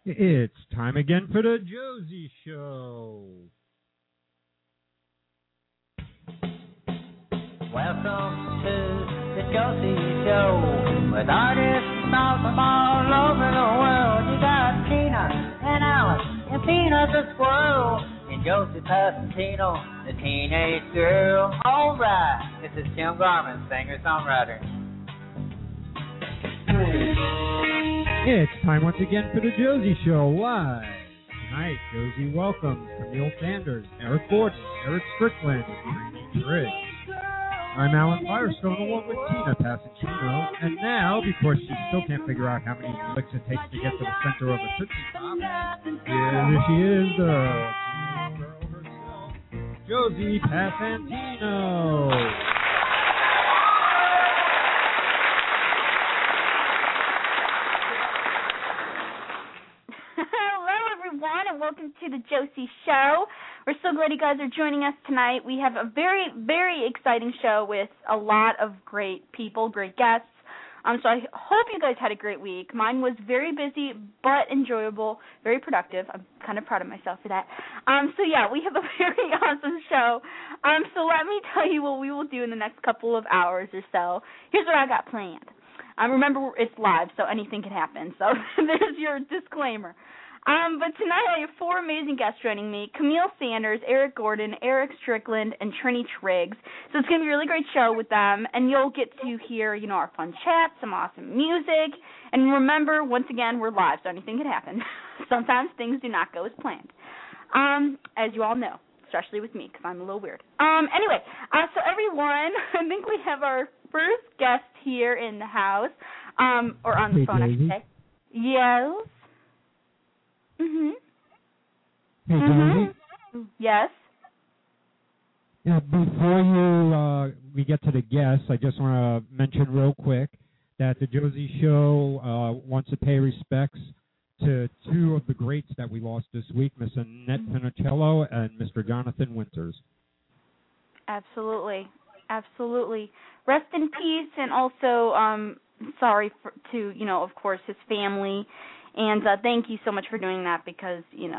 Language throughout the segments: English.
It's time again for the Josie Show. Welcome to the Josie Show with artists from all over the world. You got Tina and Alice and Peanut the squirrel and Josie Passantino, the teenage girl. All right, this is Tim Garman, singer-songwriter. It's time once again for the Josie Show live. Tonight, Josie welcomes Camille Sanders, Eric Gordon, Eric Strickland, and Trini Triggs. I'm Alan Firestone along with Tina Passantino, and now, because she still can't figure out how many licks it takes to get to the center of a Tootsie Pop, here she is, the girl herself, Josie Passantino. And welcome to the Josie Show. We're so glad you guys are joining us tonight. We have a very, very exciting show with a lot of great people, great guests. So I hope you guys had a great week. Mine was very busy but enjoyable, very productive. I'm kind of proud of myself for that. We have a very awesome show. So let me tell you what we will do in the next couple of hours or so. Here's what I got planned. Remember, it's live, so anything can happen. So there's your disclaimer. But tonight I have four amazing guests joining me: Camille Sanders, Eric Gordon, Eric Strickland, and Trini Triggs. So it's going to be a really great show with them, and you'll get to hear, our fun chats, some awesome music. And remember, once again, we're live, so anything can happen. Sometimes things do not go as planned, as you all know, especially with me, because I'm a little weird. So everyone, I think we have our first guest here in the house, or on the phone, I should say. Yes. Hey, Josie? Yes? Yeah, before we get to the guests, I just want to mention real quick that the Josie Show wants to pay respects to two of the greats that we lost this week, Miss Annette Funicello and Mr. Jonathan Winters. Absolutely. Rest in peace, and also sorry to, of course, his family. And thank you so much for doing that because,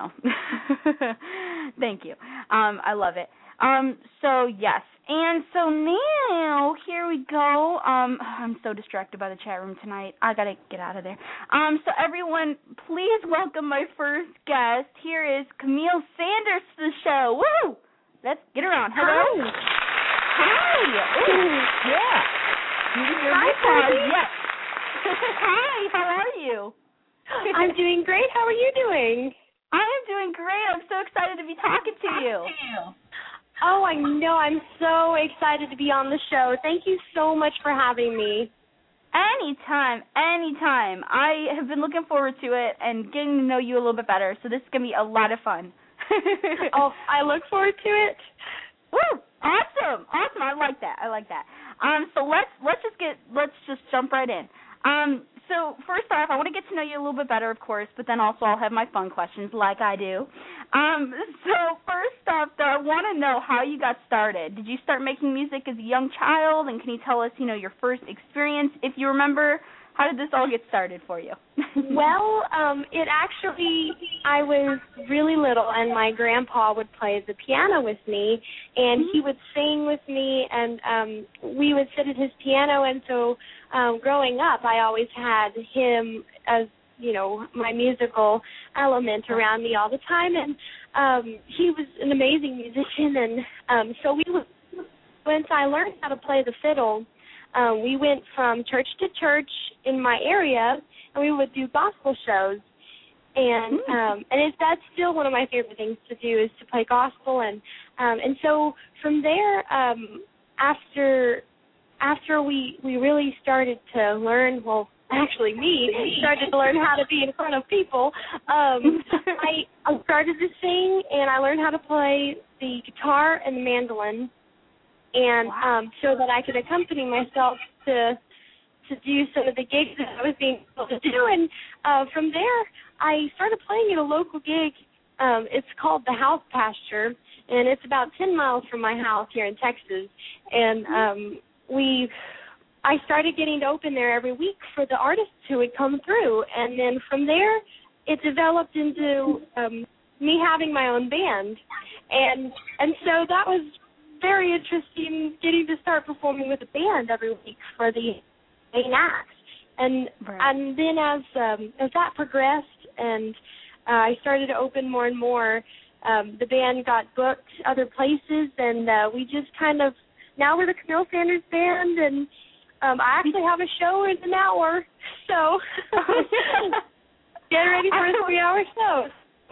thank you. I love it. Yes. And so now, here we go. I'm so distracted by the chat room tonight. I got to get out of there. So everyone, please welcome my first guest. Here is Camille Sanders to the show. Woo! Let's get her on. Hello. Hi. Ooh, yeah. Hi, yes. Hi, how are you? I'm doing great. How are you doing? I am doing great. I'm so excited to be talking to you. Oh, I know. I'm so excited to be on the show. Thank you so much for having me. Anytime. I have been looking forward to it and getting to know you a little bit better, so this is going to be a lot of fun. Oh, I look forward to it. Woo! Awesome. I like that. So let's just jump right in. So first off, I want to get to know you a little bit better, of course, but then also I'll have my fun questions like I do. So first off, though, I want to know how you got started. Did you start making music as a young child, and can you tell us, your first experience, if you remember? How did this all get started for you? Well, I was really little, and my grandpa would play the piano with me, and he would sing with me, and we would sit at his piano, and so growing up, I always had him as, my musical element around me all the time, and he was an amazing musician, and so once I learned how to play the fiddle, we went from church to church in my area, and we would do gospel shows. And that's still one of my favorite things to do is to play gospel. And so from there, after we really started to learn, well, actually me started to learn how to be in front of people, I started to sing, and I learned how to play the guitar and the mandolin. And so that I could accompany myself to do some of the gigs that I was being able to do. And from there, I started playing at a local gig. It's called the House Pasture, and it's about 10 miles from my house here in Texas. And I started getting to open there every week for the artists who would come through. And then from there, it developed into me having my own band, and so that was very interesting, getting to start performing with a band every week for the main act. And then as that progressed and I started to open more and more, the band got booked other places, and we just kind of, now we're the Camille Sanders Band, and I actually have a show in an hour, so get ready for a 3-hour show.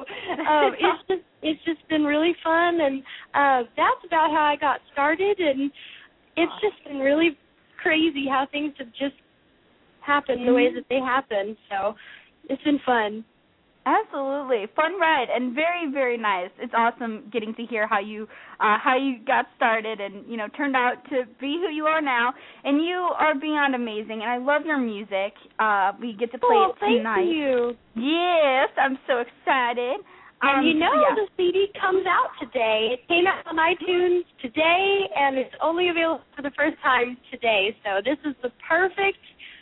It's just been really fun, and that's about how I got started, and it's just been really crazy how things have just happened the way that they happen. So it's been fun. Absolutely. Fun ride and very, very nice. It's awesome getting to hear how you got started and, you know, turned out to be who you are now. And you are beyond amazing, and I love your music. We get to play it tonight. Thank you. Yes, I'm so excited. And the CD comes out today. It came out on iTunes today, and it's only available for the first time today. So this is the perfect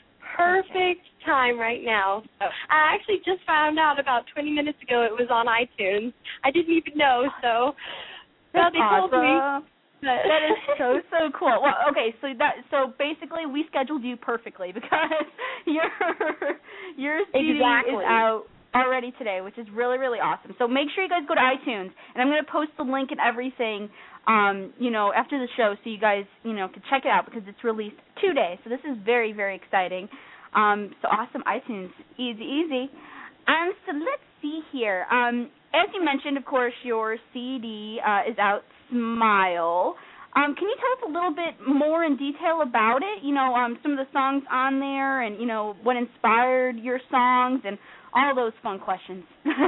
time right now. So I actually just found out about 20 minutes ago it was on iTunes. I didn't even know, so they told me. That is so cool. Well, okay, so basically we scheduled you perfectly because your CD is out already today, which is really, really awesome. So make sure you guys go to iTunes, and I'm going to post the link and everything, after the show, so you guys, can check it out because it's released today. So this is very, very exciting. So awesome, iTunes, easy. So let's see here. As you mentioned, of course, your CD is out, Smile. Can you tell us a little bit more in detail about it? Some of the songs on there, and what inspired your songs, and all those fun questions.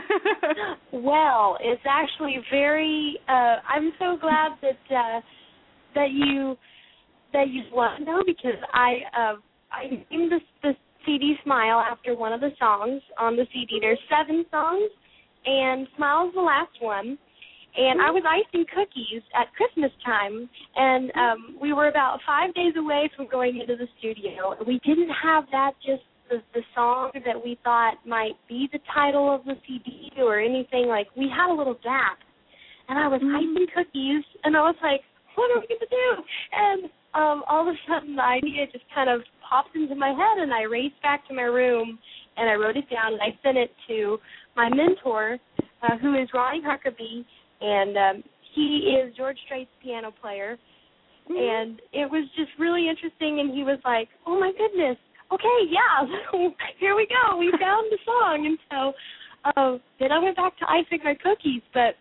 Well, it's actually very. I'm so glad that you want to know, because I named the CD Smile after one of the songs on the CD. There's 7 songs, and Smile is the last one. And I was icing cookies at Christmas time, and we were about 5 days away from going into the studio. We didn't have that just the song that we thought might be the title of the CD or anything. Like, we had a little gap, and I was icing cookies, and I was like, what are we going to do? And all of a sudden the idea just kind of popped into my head, and I raced back to my room, and I wrote it down, and I sent it to my mentor, who is Ronnie Huckabee, and he is George Strait's piano player. And it was just really interesting, and he was like, oh, my goodness, okay, yeah, here we go. We found the song. And so then I went back to icing my cookies, but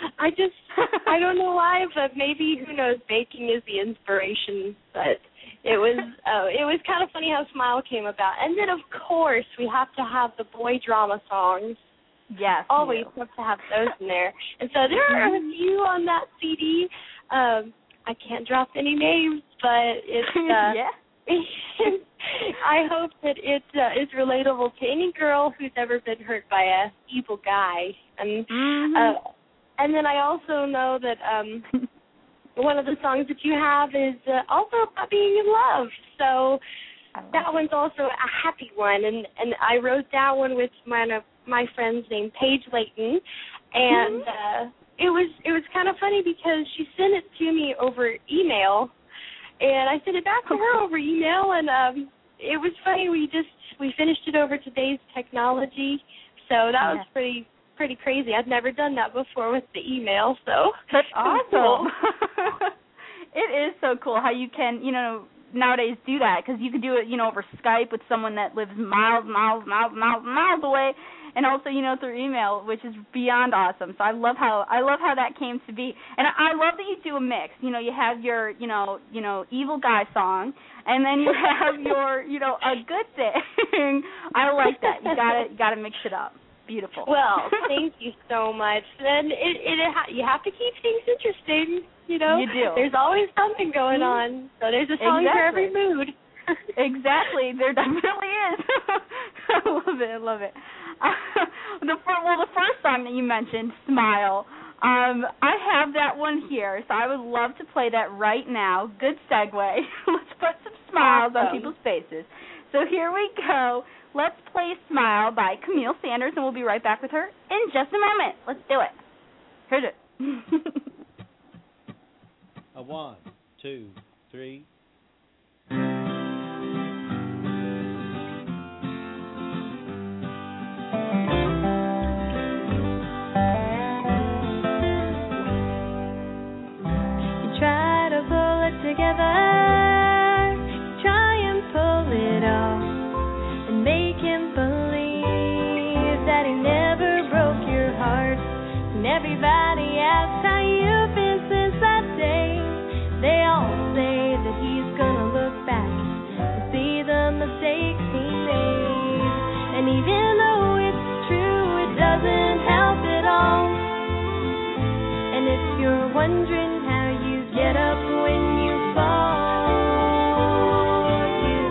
I don't know why, but maybe, who knows, baking is the inspiration. But it was kind of funny how Smile came about. And then, of course, we have to have the boy drama songs. Yes. Always have to have those in there. And so there are a few on that CD. I can't drop any names, but it's I hope that it is relatable to any girl who's ever been hurt by a evil guy. And then I also know that one of the songs that you have is also about being in love. So that one's also a happy one. And I wrote that one with one of my friends named Paige Layton. And it was kind of funny because she sent it to me over email, and I sent it back to her over email, and it was funny. We finished it over today's technology, so that was pretty crazy. I've never done that before with the email, so that's awesome. It is so cool how you can, nowadays do that, because you could do it, over Skype with someone that lives miles away, and also, through email, which is beyond awesome. So I love how that came to be, and I love that you do a mix. You have your, evil guy song, and then you have your, a good thing. I like that. You gotta mix it up. Beautiful. Well, thank you so much. And you have to keep things interesting. You do. There's always something going on. So there's a song for every mood. Exactly. There definitely is. I love it. The first song that you mentioned, Smile, I have that one here, so I would love to play that right now. Good segue. Let's put some smiles on people's faces. So here we go. Let's play Smile by Camille Sanders, and we'll be right back with her in just a moment. Let's do it. Here's it. 1, 2, 3. Together, try and pull it off and make him believe that he never broke your heart. And everybody asks how you've been since that day. They all say that he's gonna look back and see the mistakes he made. And even though it's true, it doesn't help at all. And if you're wondering how you get up when you fall, you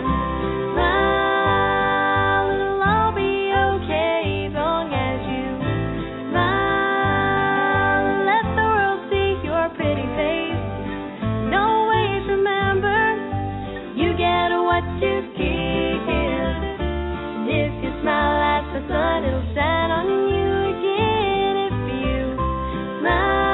smile, it'll all be okay as long as you smile and let the world see your pretty face. And always remember, you get what you give. And if you smile at the sun, it'll shine on you again. If you smile.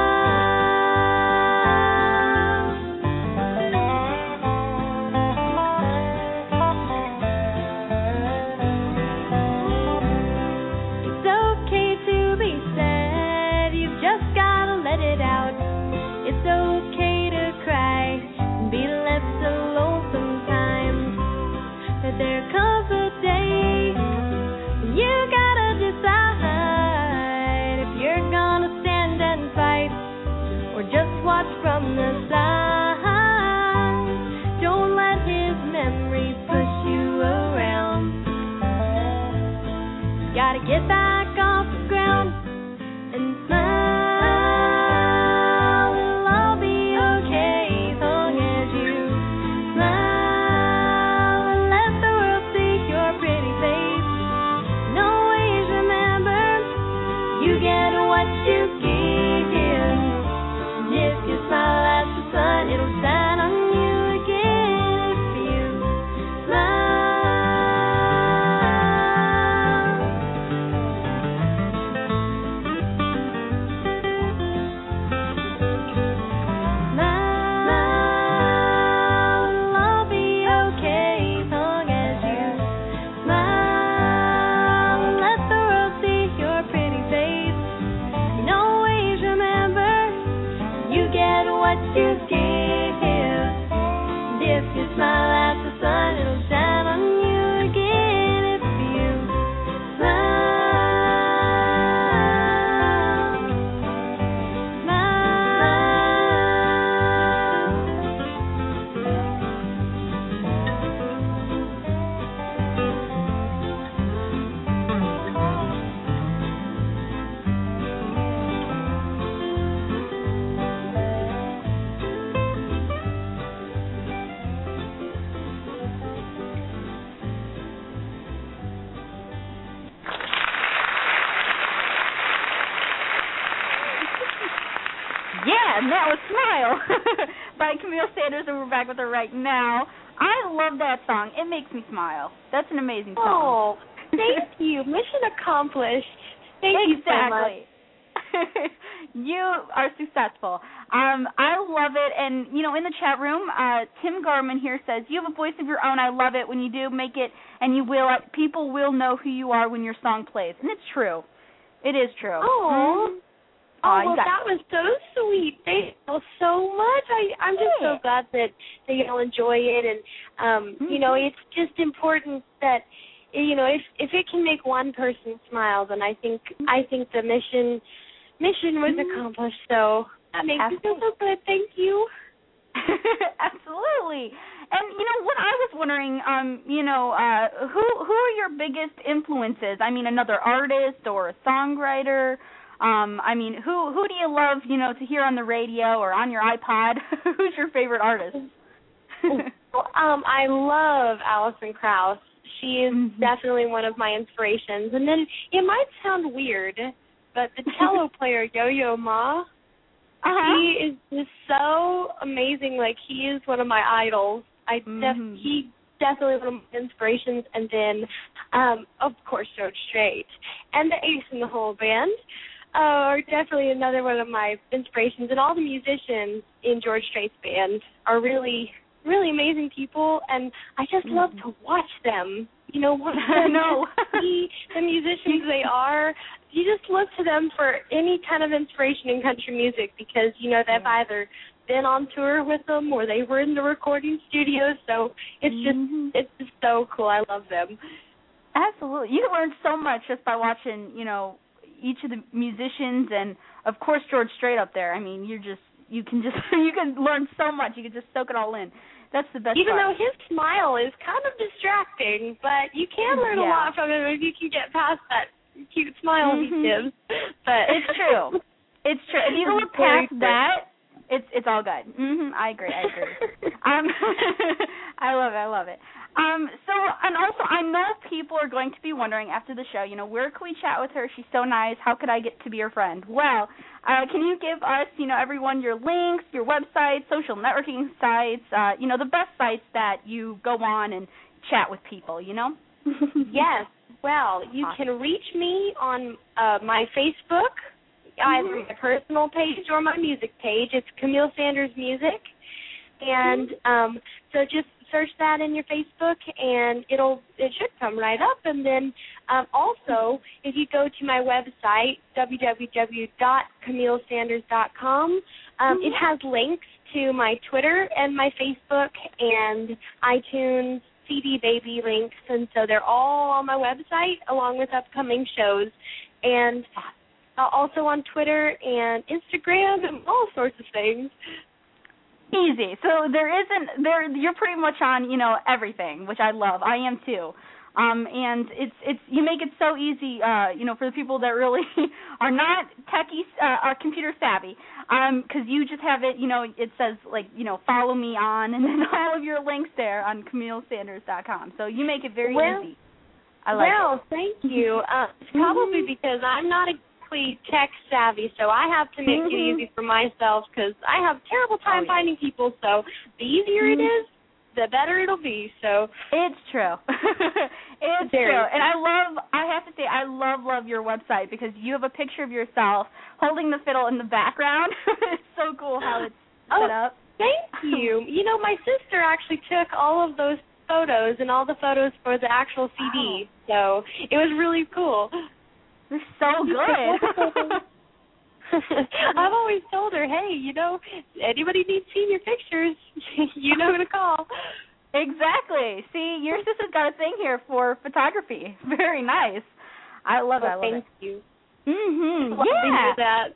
There comes a day when you gotta decide if you're gonna stand and fight or just watch from the side. Don't let his memory push you around. Gotta get back off the ground and smile. It'll all be okay as long as you smile. You get what you give. And if you smile at the sun, it'll shine on you again. If you smile. Smile, it'll all be okay as long as you smile and let the world see your pretty face. What you give, and if you smile at the sun, it'll shine on you again. If you smile, And that was Smile by Camille Sanders, and we're back with her right now. I love that song. It makes me smile. That's an amazing Oh, song. thank you. Mission accomplished. Thank you so much. You are successful. I love it. And, you know, in the chat room, Tim Garman here says, you have a voice of your own. I love it. When you do make it, and you will, people will know who you are when your song plays. And it's true. It is true. Oh. Mm-hmm. Well, that was so sweet. Thank you so much. I'm just so glad that y'all enjoy it. And, you know, it's just important that, you know, if it can make one person smile, then I think the mission was accomplished. So that makes me feel so good. Thank you. Absolutely. And, you know, what I was wondering, you know, who are your biggest influences? I mean, another artist or a songwriter? I mean, who do you love, you know, to hear on the radio or on your iPod? Who's your favorite artist? I love Alison Krauss. She is definitely one of my inspirations. And then it might sound weird, but the cello player Yo-Yo Ma, he is just so amazing. Like, he is one of my idols. definitely one of my inspirations. And then, of course, George Strait and the Ace in the Hole Band are definitely another one of my inspirations. And all the musicians in George Strait's band are really, really amazing people, and I just love to watch them. You know, watch them see the musicians they are. You just look to them for any kind of inspiration in country music because, you know, they've either been on tour with them or they were in the recording studio. So it's just so cool. I love them. Absolutely. You can learn so much just by watching, you know, each of the musicians and, of course, George Strait up there. I mean, you can learn so much. You can just soak it all in. That's the best Even part. though his smile is kind of distracting, but you can learn a lot from him if you can get past that cute smile he gives. But it's true. It's true. If you can look past that, it's all good. I agree. I love it. So, and also, I know people are going to be wondering after the show, you know, where can we chat with her? She's so nice. How could I get to be her friend? Well, can you give us, you know, everyone your links, your websites, social networking sites, you know, the best sites that you go on and chat with people, you know? Yes. Well, you can reach me on my Facebook, either my personal page or my music page. It's Camille Sanders Music. And so just search that in your Facebook, and it should come right up. And then also, if you go to my website, www.camillesanders.com, it has links to my Twitter and my Facebook and iTunes, CD Baby links, and so they're all on my website along with upcoming shows. And also on Twitter and Instagram and all sorts of things. Easy. So you're pretty much on, you know, everything, which I love. I am too. And it's you make it so easy, you know, for the people that really are not techie, are computer savvy, because you just have it, you know, it says, like, you know, follow me on, and then all of your links there on CamilleSanders.com. So you make it very easy. I like it. Well, thank you. It's probably because I'm not exactly tech savvy, so I have to make it easy for myself because I have a terrible time finding people. So the easier it is, the better it'll be. So it's true. It's true. And I have to say, I love your website because you have a picture of yourself holding the fiddle in the background. It's so cool how it's set up. Thank you. You know, my sister actually took all of those photos and all the photos for the actual CD, so it was really cool. You're so good. I've always told her, hey, you know, anybody needs senior pictures, you know who to call. Exactly. See, your sister's got a thing here for photography. Very nice. I love it. Thank you. Yeah. To hear that.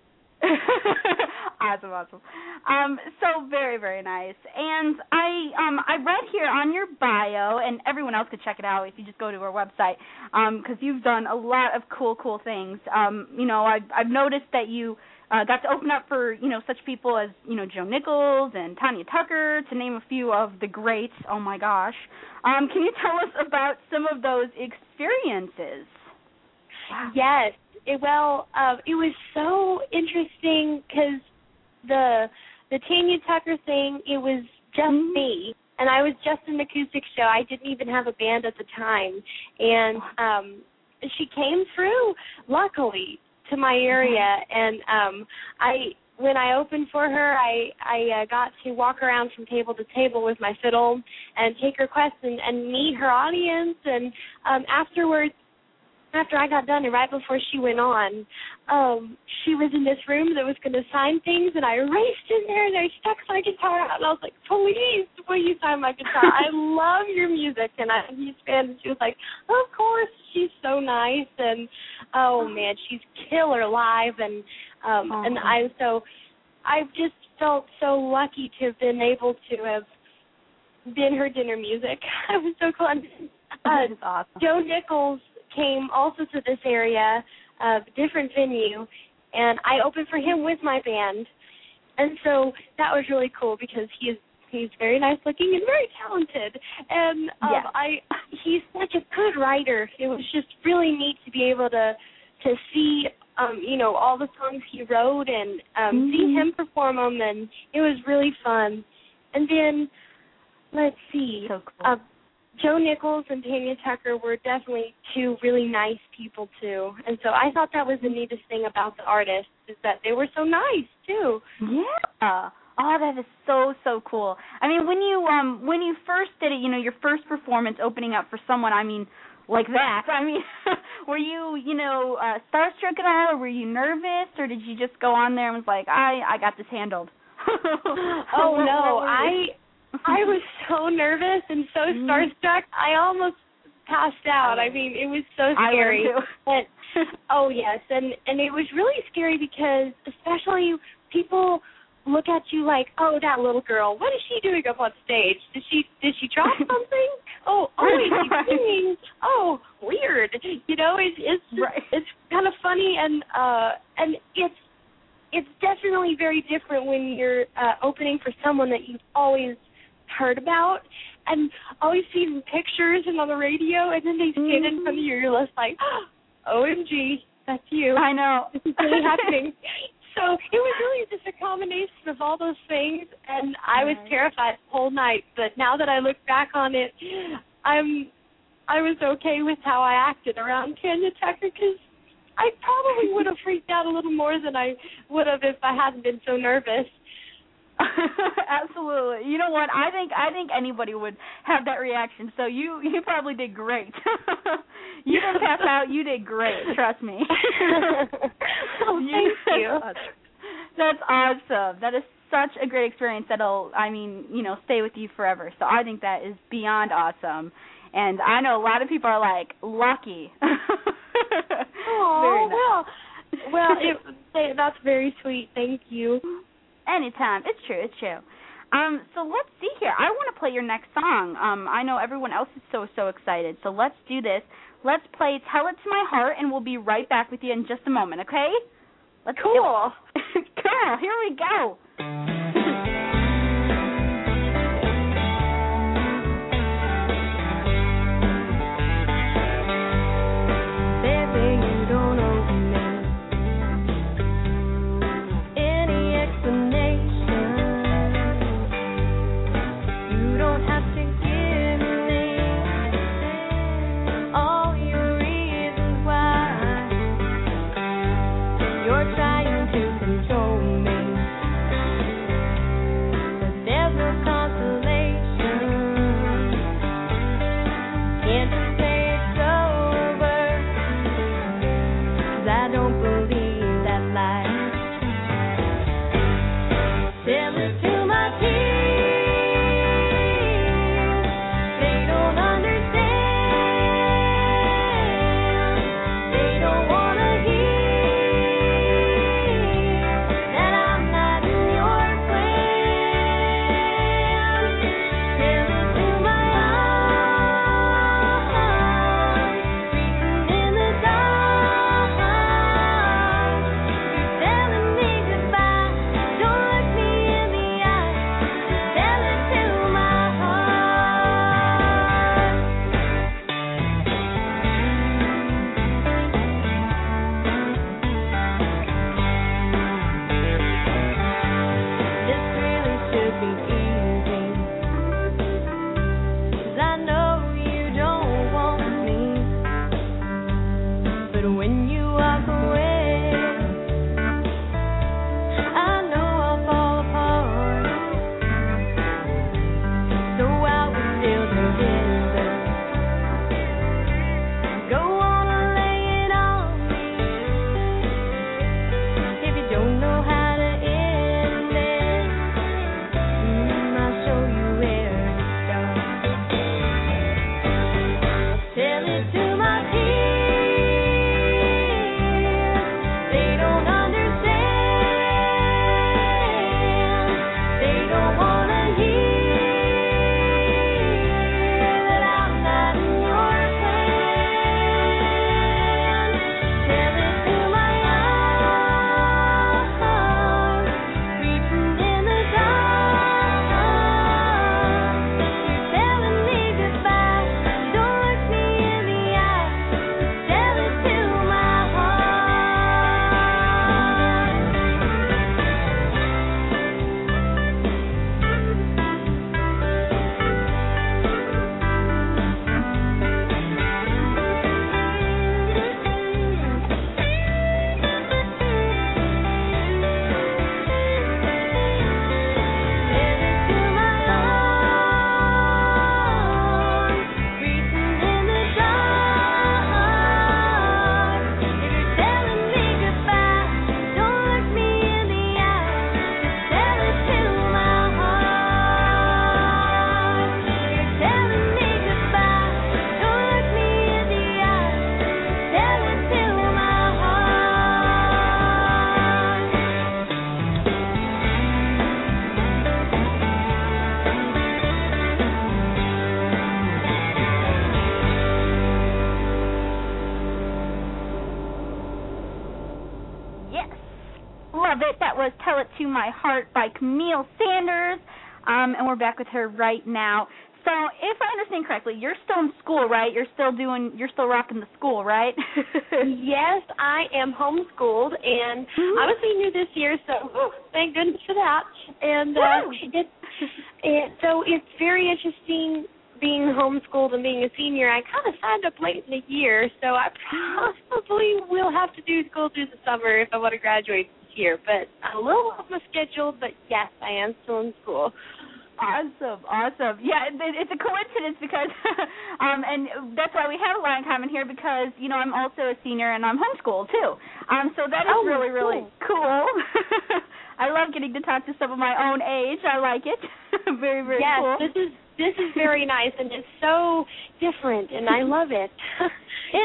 Awesome. So very, very nice. And I read here on your bio, and everyone else could check it out if you just go to our website, because you've done a lot of cool things. You know, I've noticed that you got to open up for, you know, such people as, you know, Joe Nichols and Tanya Tucker, to name a few of the greats. Oh my gosh. Can you tell us about some of those experiences? Wow. Yes. It was so interesting because the Tanya Tucker thing, it was just me, and I was just an acoustic show. I didn't even have a band at the time, and she came through, luckily, to my area, and when I opened for her, I got to walk around from table to table with my fiddle and take requests and meet her audience, and afterwards, after I got done and right before she went on, she was in this room that was going to sign things, and I raced in there, and I stuck my guitar out, and I was like, please, will you sign my guitar? I love your music, and I'm a huge fan. And she was like, of course, she's so nice, and, oh, man, she's killer live, and I've just felt so lucky to have been able to have been her dinner music. It was so cool. That is awesome. Joe Nichols came also to this area, different venue, and I opened for him with my band, and so that was really cool because he's very nice looking and very talented, and he's such a good writer. It was just really neat to be able to see you know, all the songs he wrote and see him perform them, and it was really fun. And then let's see. So cool. Joe Nichols and Tanya Tucker were definitely two really nice people, too. And so I thought that was the neatest thing about the artists, is that they were so nice, too. Yeah. Oh, that is so, so cool. I mean, when you first did it, your first performance opening up for someone, I mean, like that, I mean, were you, starstruck at all, or were you nervous, or did you just go on there and was like, I got this handled? Oh, no, I was so nervous and so starstruck, I almost passed out. I mean, it was so scary. But, oh, yes, and it was really scary because especially people look at you like, oh, that little girl, what is she doing up on stage? Did she drop something? Oh, is she singing? Oh, weird. It's kind of funny, and it's definitely very different when you're opening for someone that you've always heard about and always seen pictures and on the radio, and then they stand in front of you, you're just like, OMG, that's you. I know. This is really happening. So it was really just a combination of all those things, and I was terrified the whole night. But now that I look back on it, I was okay with how I acted around Tanya Tucker, because I probably would have freaked out a little more than I would have if I hadn't been so nervous. Absolutely. You know what? I think anybody would have that reaction. So you probably did great. You didn't pass out. You did great. Trust me. Oh, thank you. That's awesome. That is such a great experience that'll, stay with you forever. So I think that is beyond awesome. And I know a lot of people are like, lucky. Oh, well, that's very sweet. Thank you. Anytime. It's true. So let's see here. I want to play your next song. I know everyone else is so excited. So let's do this. Let's play Tell It to My Heart, and we'll be right back with you in just a moment, okay? Cool. Cool. Here we go. Yes. Love it. That was Tell It to My Heart by Camille Sanders. And we're back with her right now. So, if I understand correctly, you're still in school, right? You're still rocking the school, right? Yes, I am homeschooled, and I'm a senior this year, so thank goodness for that. And so it's very interesting being homeschooled and being a senior. I kind of signed up late in the year, so I probably will have to do school through the summer if I want to graduate this year. But I'm a little off my schedule, but yes, I am still in school. Awesome. Yeah, it's a coincidence because, and that's why we have a lot in common here because, I'm also a senior and I'm homeschooled too. So that is really, really cool. I love getting to talk to some of my own age. I like it. Very, very cool. Yes, this is very nice and it's so different and I love it. It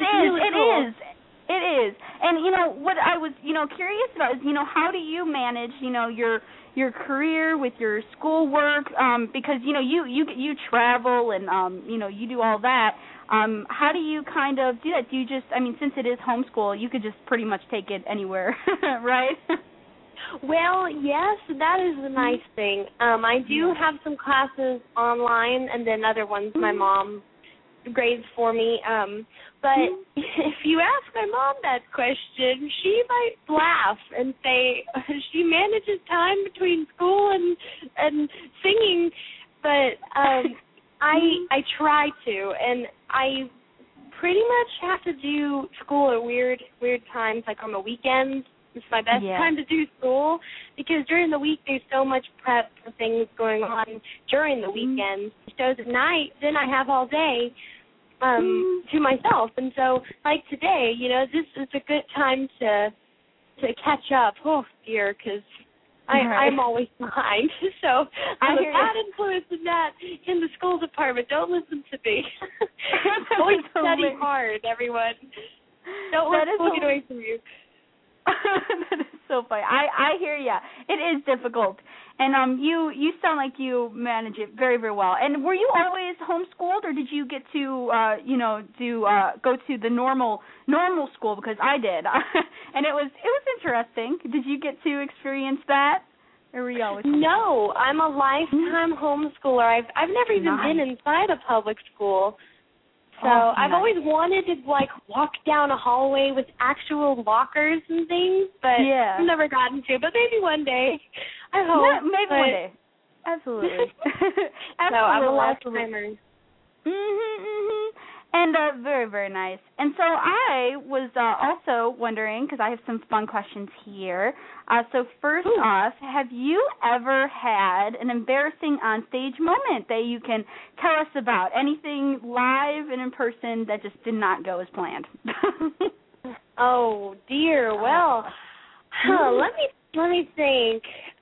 is. And, what I was, curious about is, how do you manage, your career with your schoolwork, because you travel and you do all that. How do you kind of do that? Do you just since it is homeschool, you could just pretty much take it anywhere, right? Well, yes, that is the nice thing. I do have some classes online and then other ones my mom grades for me. But if you ask my mom that question, she might laugh and say she manages time between school and singing. But I try to, and I pretty much have to do school at weird times, like on the weekends. It's my best time to do school because during the week there's so much prep for things going on during the weekends. Shows at night, then I have all day to myself. And so, like today, this is a good time to catch up. Oh, dear, because I'm always behind. So I'm a bad influence in that in the school department. Don't listen to me. Always study hard, everyone. Don't let school get away from you. That is so funny. I hear ya. It is difficult, and you sound like you manage it very, very well. And were you always homeschooled, or did you get to go to the normal school? Because I did, and it was interesting. Did you get to experience that, or were you always homeschooled? No, I'm a lifetime homeschooler. I've never even been inside a public school. So I've always wanted to, walk down a hallway with actual lockers and things, but I've never gotten to. But maybe one day, I hope. Maybe one day. Absolutely. So I'm a lifetimer. And very, very nice. And so I was also wondering, because I have some fun questions here. So first off, have you ever had an embarrassing onstage moment that you can tell us about? Anything live and in person that just did not go as planned? Oh dear. Well, let me think.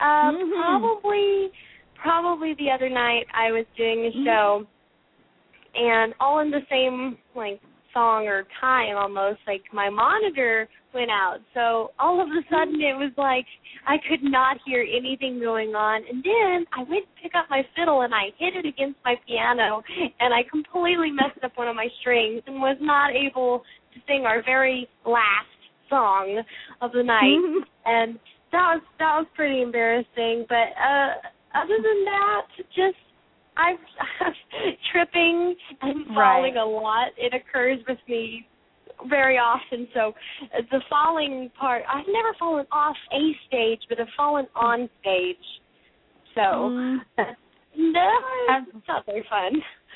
Probably the other night I was doing a show. And all in the same, song or time almost, my monitor went out. So all of a sudden it was I could not hear anything going on. And then I went to pick up my fiddle and I hit it against my piano and I completely messed up one of my strings and was not able to sing our very last song of the night. And that was pretty embarrassing. But other than that, just I'm tripping and falling a lot. It occurs with me very often. So the falling part, I've never fallen off a stage, but I've fallen on stage. So no, it's not very fun.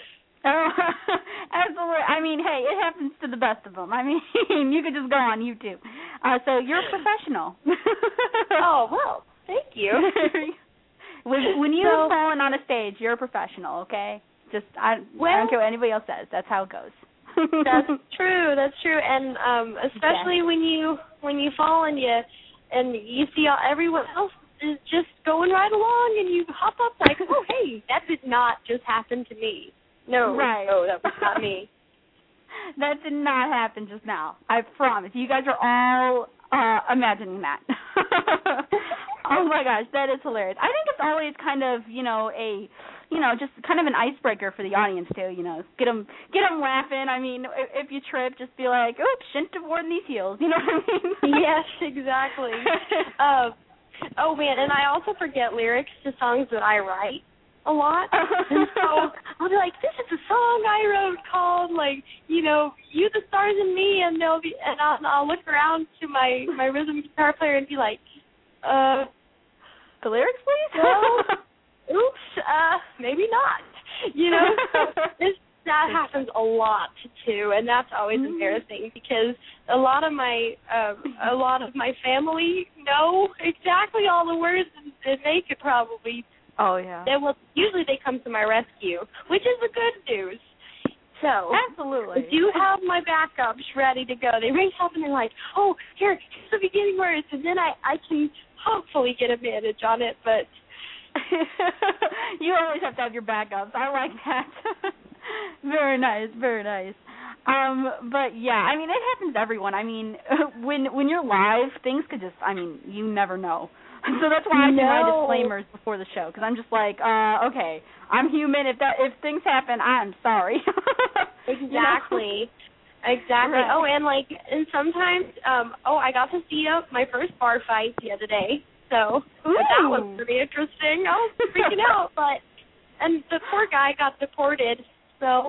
Absolutely. Hey, it happens to the best of them. You could just go on YouTube. So you're a professional. Oh, well, thank you. When you've fallen on a stage, you're a professional, okay? I don't care what anybody else says. That's how it goes. That's true. And especially when you fall and you see everyone else is just going right along and you hop up oh, hey, that did not just happen to me. No, no, that was not me. That did not happen just now. I promise. You guys are all imagining that. Oh my gosh, that is hilarious. I think it's always kind of, just kind of an icebreaker for the audience too. Get them laughing. I mean, if you trip, just be like, "Oops, shouldn't have worn these heels." You know what I mean? Yes, exactly. Oh man, and I also forget lyrics to songs that I write a lot. And so I'll be like, "This is a song I wrote called You the Stars and Me," and I'll look around to my rhythm guitar player and be like, the lyrics, please? Well, oops, maybe not. So that happens a lot too, and that's always embarrassing because a lot of my family know exactly all the words, and they could probably. Oh yeah. Usually they come to my rescue, which is the good news. So absolutely, I do have my backups ready to go. They race up and they're like, "Oh, here's the beginning words," and then I can hopefully get a manage on it, but. You always have to have your backups. I like that. Very nice, very nice. But yeah, I mean, it happens to everyone. I mean, when you're live, things could just, you never know. So that's why I do my disclaimers before the show, because I'm just like, okay, I'm human. If things happen, I'm sorry. Exactly. Exactly. Right. Oh, and sometimes, I got to see my first bar fight the other day. So that was pretty interesting. I was freaking out, and the poor guy got deported. So,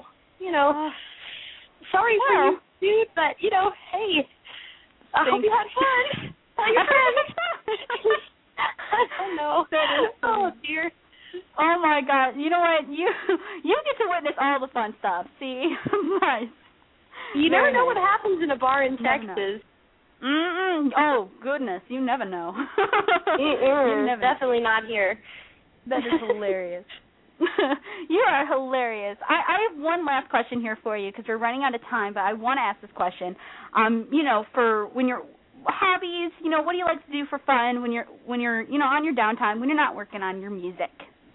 sorry for you, dude, but, hey, I hope you had fun. Tell your friends. I don't know. Oh, dear. Oh, my God. You know what? You get to witness all the fun stuff. See? Nice. You never know what happens in a bar in Texas. Oh, goodness. You never know. Definitely not here. That is hilarious. You are hilarious. I have one last question here for you because we're running out of time, but I want to ask this question. For when you're hobbies, what do you like to do for fun when you're on your downtime, when you're not working on your music?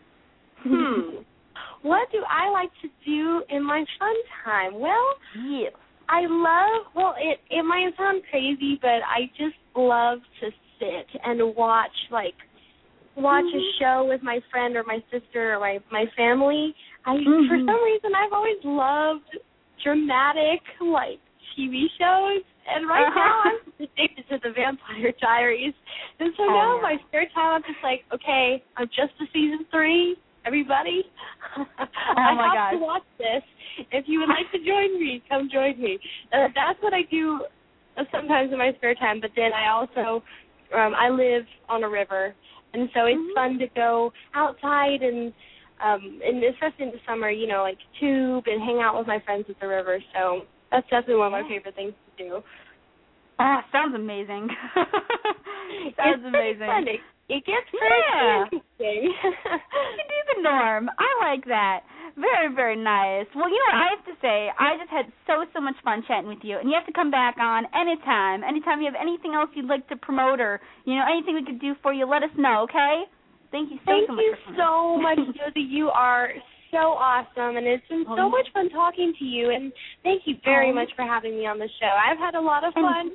What do I like to do in my fun time? Well, yes. I love, it might sound crazy, but I just love to sit and watch a show with my friend or my sister or my family. For some reason, I've always loved dramatic, TV shows. And right now, I'm addicted to the Vampire Diaries. And so now my spare time, I'm just like, okay, I'm just to season 3. Everybody, I have to watch this. If you would like to join me, come join me. That's what I do sometimes in my spare time. But then I also, I live on a river, and so it's fun to go outside and especially in the summer, tube and hang out with my friends at the river. So that's definitely one of my favorite things to do. Sounds amazing. Sounds amazing. Fun. It gets pretty interesting. You do the norm. I like that. Very, very nice. Well, I have to say, I just had so much fun chatting with you, and you have to come back on anytime. Anytime you have anything else you'd like to promote or, anything we could do for you, let us know, okay? Thank you so much. Thank you so much, Josie. You are so awesome, and it's been so much fun talking to you, and thank you very much for having me on the show. I've had a lot of fun.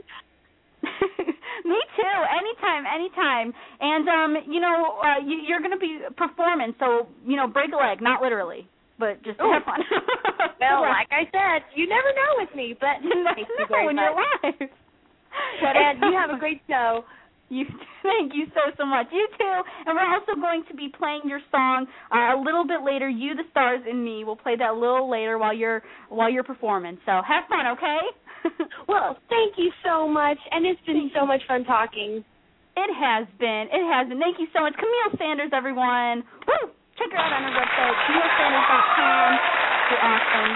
Me too. Anytime. And you're going to be performing, so break a leg, not literally, but just have fun. Well, like I said, you never know with me, but thank you very when much. You're live. And you have a great show. Thank you so much. You too. And we're also going to be playing your song a little bit later. You, the Stars, and Me. We'll play that a little later while you're performing. So have fun, okay? Well, thank you so much, and it's been so much fun talking. It has been. Thank you so much. Camille Sanders, everyone. Woo! Check her out on her website, CamilleSanders.com. You're awesome.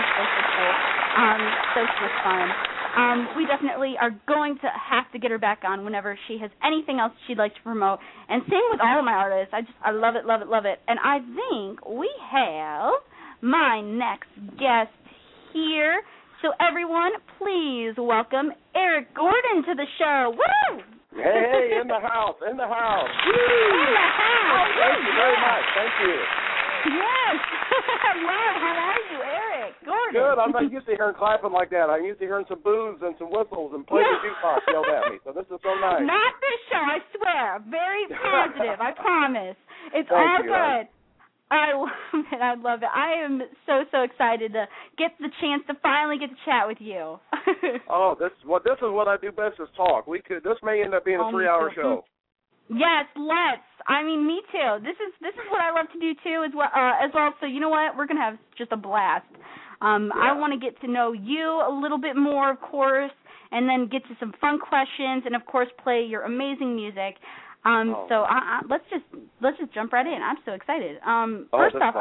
So fun. We definitely are going to have to get her back on whenever she has anything else she'd like to promote. And same with all of my artists. I love it. And I think we have my next guest here. So everyone, please welcome Eric Gordon to the show. Woo! Hey, in the house. In the house. Thank you very much. Thank you. Yes. Hello. How are you, Eric Gordon? Good. I'm not used to hearing clapping like that. I'm used to hearing some boos and some whistles and playing the jukebox yelled at me. So this is so nice. Not this show, I swear. Very positive. I promise. It's Thank all you, good. I love it. I love it. I am so excited to get the chance to finally get to chat with you. This is what I do best is talk. This may end up being a 3-hour show. Yes, let's. I mean, me too. This is what I love to do too, as well. So you know what? We're gonna have just a blast. I want to get to know you a little bit more, of course, and then get to some fun questions, and of course, play your amazing music. So let's just jump right in. I'm so excited. First off,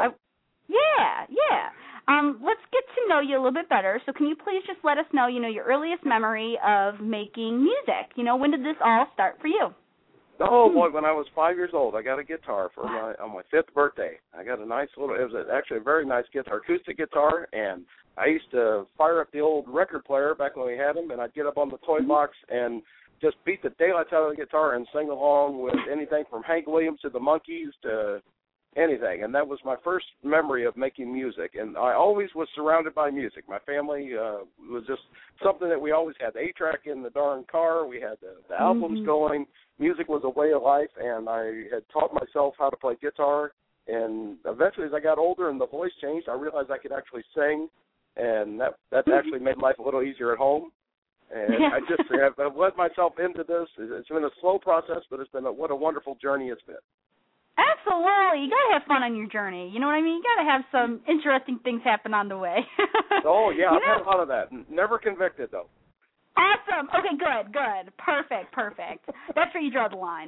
let's get to know you a little bit better. So can you please just let us know, your earliest memory of making music? When did this all start for you? Oh, boy, when I was 5 years old, I got a guitar on my 5th birthday. I got a nice little, it was actually a very nice guitar, acoustic guitar, and I used to fire up the old record player back when we had them, and I'd get up on the toy box and just beat the daylights out of the guitar and sing along with anything from Hank Williams to the Monkees to anything. And that was my first memory of making music. And I always was surrounded by music. My family was just something that we always had. The 8-track in the darn car. We had the albums going. Music was a way of life, and I had taught myself how to play guitar. And eventually, as I got older and the voice changed, I realized I could actually sing, and that actually made life a little easier at home. And I've let myself into this. It's been a slow process, but it's been what a wonderful journey it's been. Absolutely. You got to have fun on your journey. You know what I mean? You got to have some interesting things happen on the way. Oh, yeah, I've had a lot of that. Never convicted, though. Awesome. Okay, good. Perfect. That's where you draw the line.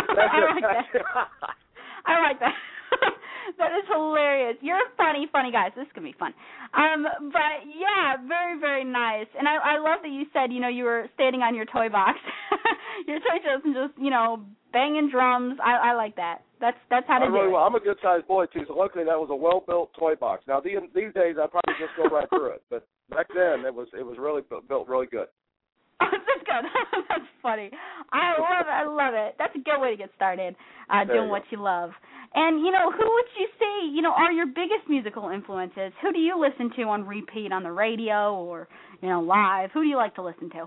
I like that. That is hilarious. You're a funny guy, so this is going to be fun. But, yeah, very, very nice. And I love that you said, you were standing on your toy box, your toy chest, and just, banging drums. I like that. That's how to do it. Well, I'm a good-sized boy, too, so luckily that was a well-built toy box. Now, these days, I'd probably just go right through it. But back then, it was really built really good. Oh, that's good. That's funny. I love it. That's a good way to get started, doing what you love. And, who would you say, are your biggest musical influences? Who do you listen to on repeat on the radio or, live? Who do you like to listen to?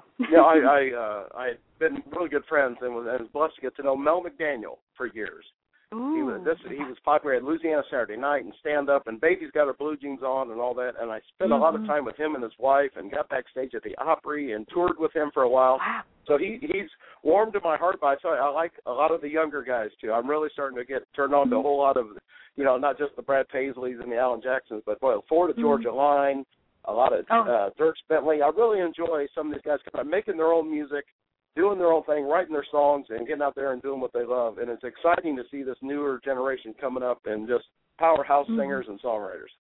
I had been really good friends and was blessed to get to know Mel McDaniel for years. Ooh. He was popular at Louisiana Saturday Night and stand-up, and Baby's Got Her Blue Jeans On and all that, and I spent a lot of time with him and his wife and got backstage at the Opry and toured with him for a while. Wow. So he's warm to my heart, but I tell you, I like a lot of the younger guys, too. I'm really starting to get turned on to a whole lot of, not just the Brad Paisleys and the Alan Jacksons, but, Florida Georgia Line, a lot of Dierks Bentley. I really enjoy some of these guys making their own music, doing their own thing, writing their songs, and getting out there and doing what they love. And it's exciting to see this newer generation coming up and just powerhouse singers and songwriters.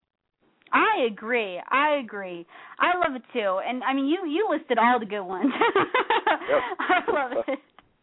I agree. I love it, too. And, I mean, you listed all the good ones. Yep. I love it.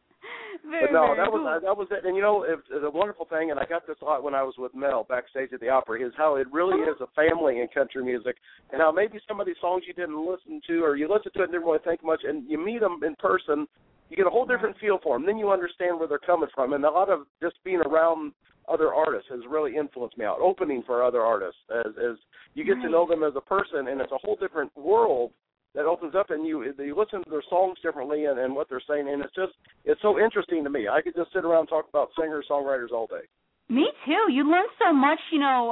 That was it. And, it's a wonderful thing, and I got this a lot when I was with Mel backstage at the Opry, is how it really is a family in country music, and how maybe some of these songs you didn't listen to, or you listened to it and didn't really think much, and you meet them in person, you get a whole different feel for them. Then you understand where they're coming from, and a lot of just being around other artists has really influenced me out, opening for other artists, as you get to know them as a person, and it's a whole different world that opens up, and you listen to their songs differently and what they're saying, and it's so interesting to me. I could just sit around and talk about singers, songwriters all day. Me too. You learn so much,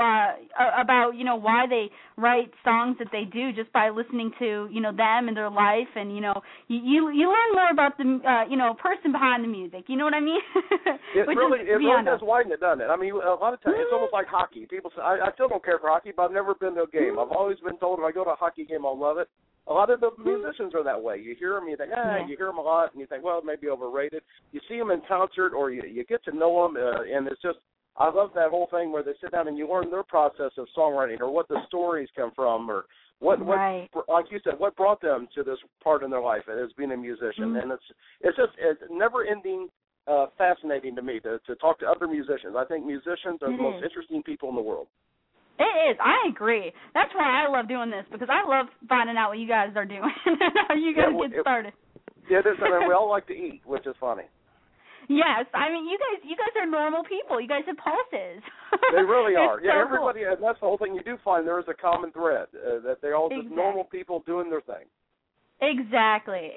about, why they write songs that they do just by listening to, them and their life, and, you learn more about the, person behind the music. You know what I mean? It really does widen it, doesn't it? I mean, a lot of times it's almost like hockey. People say, I still don't care for hockey, but I've never been to a game. I've always been told if I go to a hockey game, I'll love it. A lot of the musicians are that way. You hear them, you think, you hear them a lot, and you think, well, maybe overrated. You see them in concert, or you get to know them, and it's just, I love that whole thing where they sit down and you learn their process of songwriting, or what the stories come from, or what like you said, what brought them to this part in their life as being a musician. And it's never-ending fascinating to me to talk to other musicians. I think musicians are the most interesting people in the world. It is. I agree. That's why I love doing this, because I love finding out what you guys are doing and how you guys get started. Yeah, we all like to eat, which is funny. Yes, I mean, you guys are normal people. You guys have pulses. They really are. Yeah, so everybody, cool. And that's the whole thing. You do find there is a common thread, that they're all just normal people doing their thing. Exactly.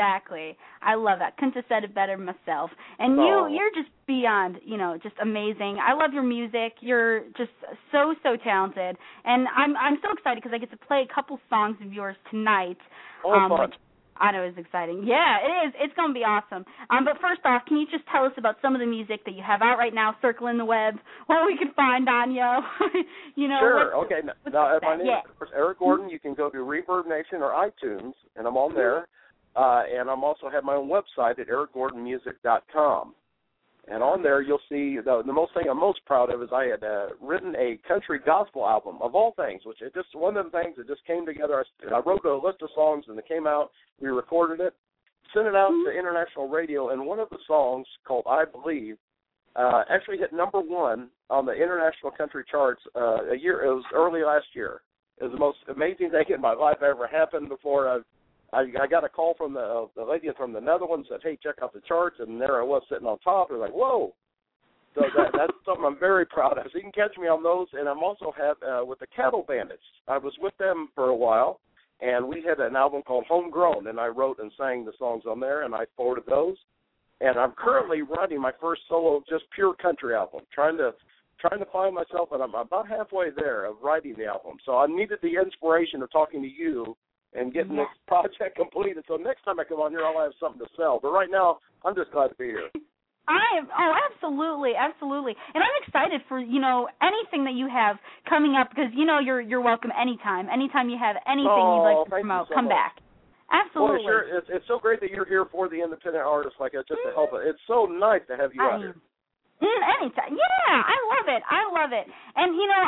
I love that. Couldn't have said it better myself. And you're just beyond, just amazing. I love your music. You're just so talented. And I'm so excited because I get to play a couple songs of yours tonight. Fun. Which I know is exciting. Yeah, it is. It's going to be awesome. But first off, can you just tell us about some of the music that you have out right now, circling the web, what we can find on you? Sure. Okay. Now, my name is Eric Gordon. You can go to Reverb Nation or iTunes, and I'm on there. And I'm also have my own website at ericgordonmusic.com. And on there, you'll see the most thing I'm most proud of is I had written a country gospel album of all things, which is just one of the things that just came together. I wrote a list of songs, and it came out. We recorded it, sent it out to international radio, and one of the songs called "I Believe" actually hit #1 on the international country charts. It was early last year. It was the most amazing thing in my life ever happened. Before I got a call from the lady from the Netherlands that, hey, check out the charts, and there I was sitting on top. I was like, whoa. So that's something I'm very proud of. So you can catch me on those, and I'm also with the Cattle Bandits. I was with them for a while, and we had an album called Homegrown, and I wrote and sang the songs on there, and I forwarded those. And I'm currently writing my first solo, just pure country album, trying to find myself, and I'm about halfway there of writing the album. So I needed the inspiration of talking to you and getting this project completed. So next time I come on here, I'll have something to sell. But right now, I'm just glad to be here. Absolutely. And I'm excited for, anything that you have coming up because, you're welcome anytime. Anytime you have anything you'd like to promote, come back. Absolutely. Well, sure. It's so great that you're here for the independent artists like us just to help it. It's so nice to have you out here. Anytime. Yeah, I love it. And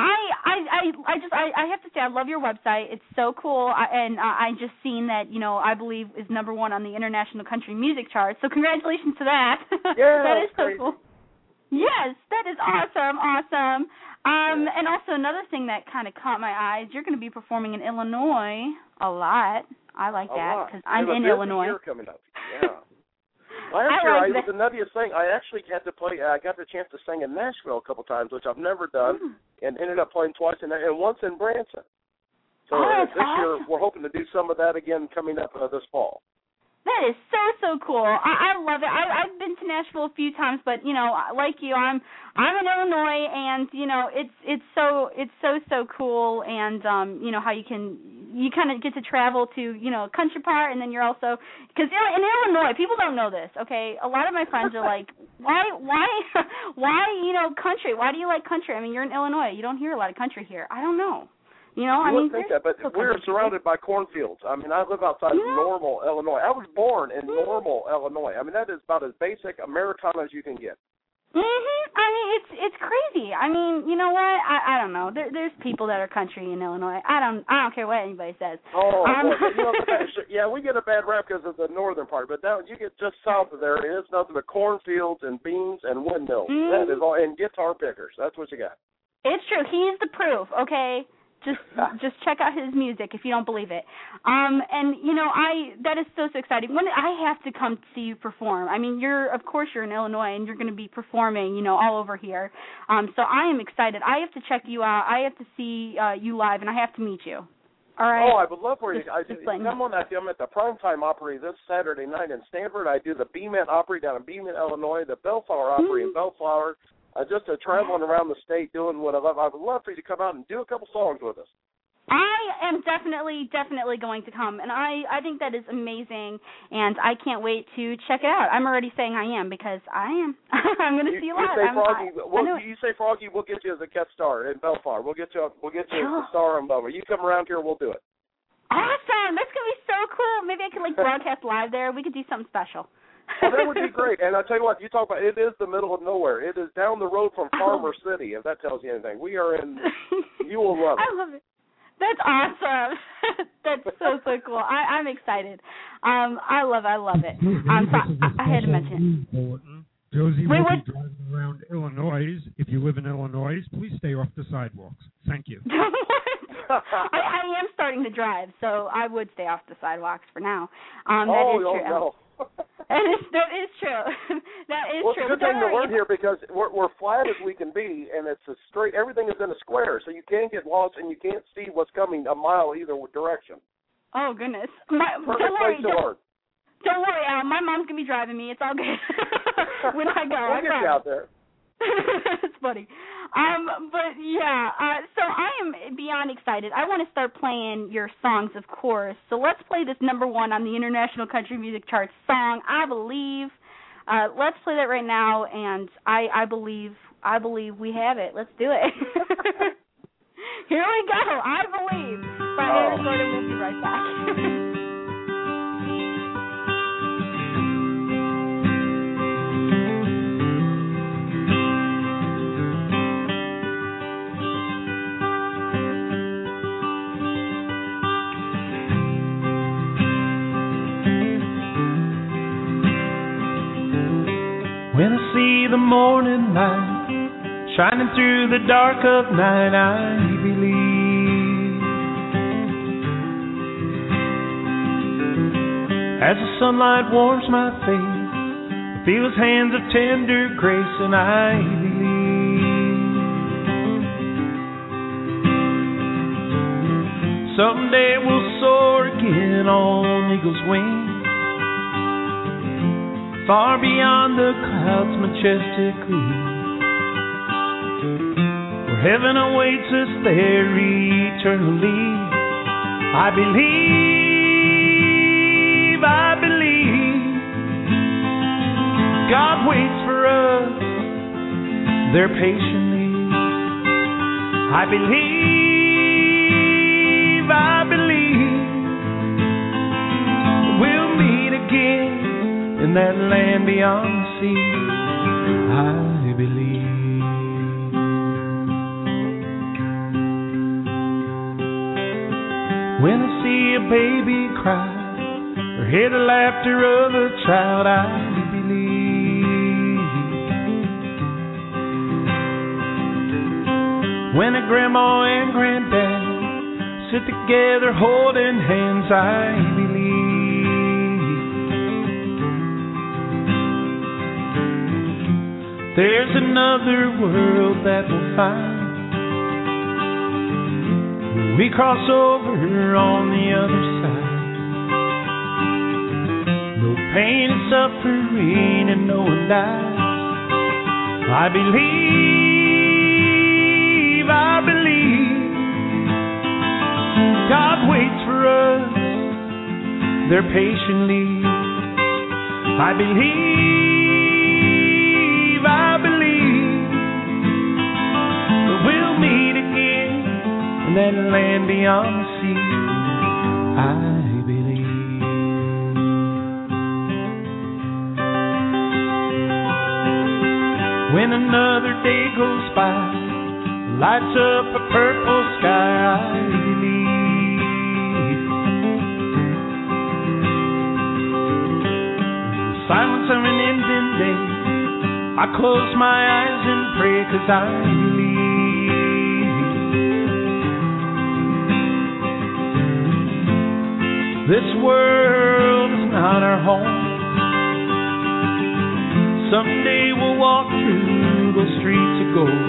I have to say I love your website. It's so cool. I just seen that, I believe is #1 on the international country music chart. So congratulations to that. Yeah, that is so crazy. cool. Yes, that is awesome. And also another thing that kind of caught my eyes, you're going to be performing in Illinois a lot. I like that because I'm in Illinois. Year coming up. Yeah. Last year, it was the nuttiest thing. I actually had to play. I got the chance to sing in Nashville a couple times, which I've never done, and ended up playing twice, and once in Branson. So this year, we're hoping to do some of that again coming up this fall. That is so cool. I love it. I've been to Nashville a few times, but like you, I'm in Illinois, and it's so cool, and how you kind of get to travel to a country part, and then you're also because in Illinois people don't know this. Okay, a lot of my friends are like, why country? Why do you like country? I mean, you're in Illinois. You don't hear a lot of country here. I don't know. You wouldn't think that, but we're surrounded by cornfields. I mean, I live outside of Normal, Illinois. I was born in Normal, Illinois. I mean, that is about as basic Americana as you can get. I mean, it's crazy. I mean, you know what? I don't know. There's people that are country in Illinois. I don't care what anybody says. Yeah, we get a bad rap because of the northern part, but down you get just south of there, it's nothing but cornfields and beans and windmills. That is all, and guitar pickers. That's what you got. It's true. He's the proof. Okay. Just check out his music if you don't believe it. And that is so exciting. When I have to come see you perform. I mean, you're in Illinois and you're going to be performing, all over here. So I am excited. I have to check you out. I have to see you live, and I have to meet you. All right. Oh, I would love for you. Come on out. I'm at the Primetime Opry this Saturday night in Stanford. I do the Beeman Opry down in Beeman, Illinois, the Bellflower Opry in Bellflower. Just traveling around the state doing what I love. I would love for you to come out and do a couple songs with us. I am definitely going to come, and I think that is amazing, and I can't wait to check it out. I'm already saying I am because I am. I'm going to see you live. You say Froggy, we'll get you as a guest star in Bellflower. We'll get you as a star in Bellflower. You come around here, we'll do it. Awesome! That's going to be so cool. Maybe I could broadcast live there. We could do something special. Well, that would be great. And I'll tell you what, you talk about it is the middle of nowhere. It is down the road from Farmer City, if that tells you anything. We are in, you will love it. I love it. That's awesome. That's so cool. I'm excited. I love it. So I had to mention it. Josie will be driving around Illinois. If you live in Illinois, please stay off the sidewalks. Thank you. I am starting to drive, so I would stay off the sidewalks for now. That is true. No. That is true. That is true. It's a good thing to learn here because we're flat as we can be, and it's a straight. Everything is in a square, so you can't get lost and you can't see what's coming a mile either direction. Oh, goodness. Perfect place to work. Don't worry, Al. My mom's going to be driving me. It's all good. When I go, We'll get you out there. It's funny. But, yeah, so I am beyond excited. I want to start playing your songs, of course. So let's play this number 1 on the International Country Music Charts song, I Believe. Let's play that right now, and I believe we have it. Let's do it. Here we go. I Believe by Eric Gordon. We'll be right back. When I see the morning light shining through the dark of night, I believe. As the sunlight warms my face, I feel His hands of tender grace, and I believe. Someday we'll soar again on eagle's wings, far beyond the clouds majestically, where heaven awaits us there eternally. I believe, God waits for us there patiently. I believe, we'll meet again in that land beyond the sea. I believe. When I see a baby cry or hear the laughter of a child, I believe. When a grandma and granddad sit together holding hands, I believe. There's another world that we'll find when we cross over on the other side. No pain and suffering and no one dies. I believe, God waits for us there patiently. I believe we'll meet again in that land beyond the sea. I believe. When another day goes by, lights up a purple sky, I believe. The silence of an ending day, I close my eyes and pray, 'cause I believe. This world is not our home. Someday we'll walk through those streets of gold.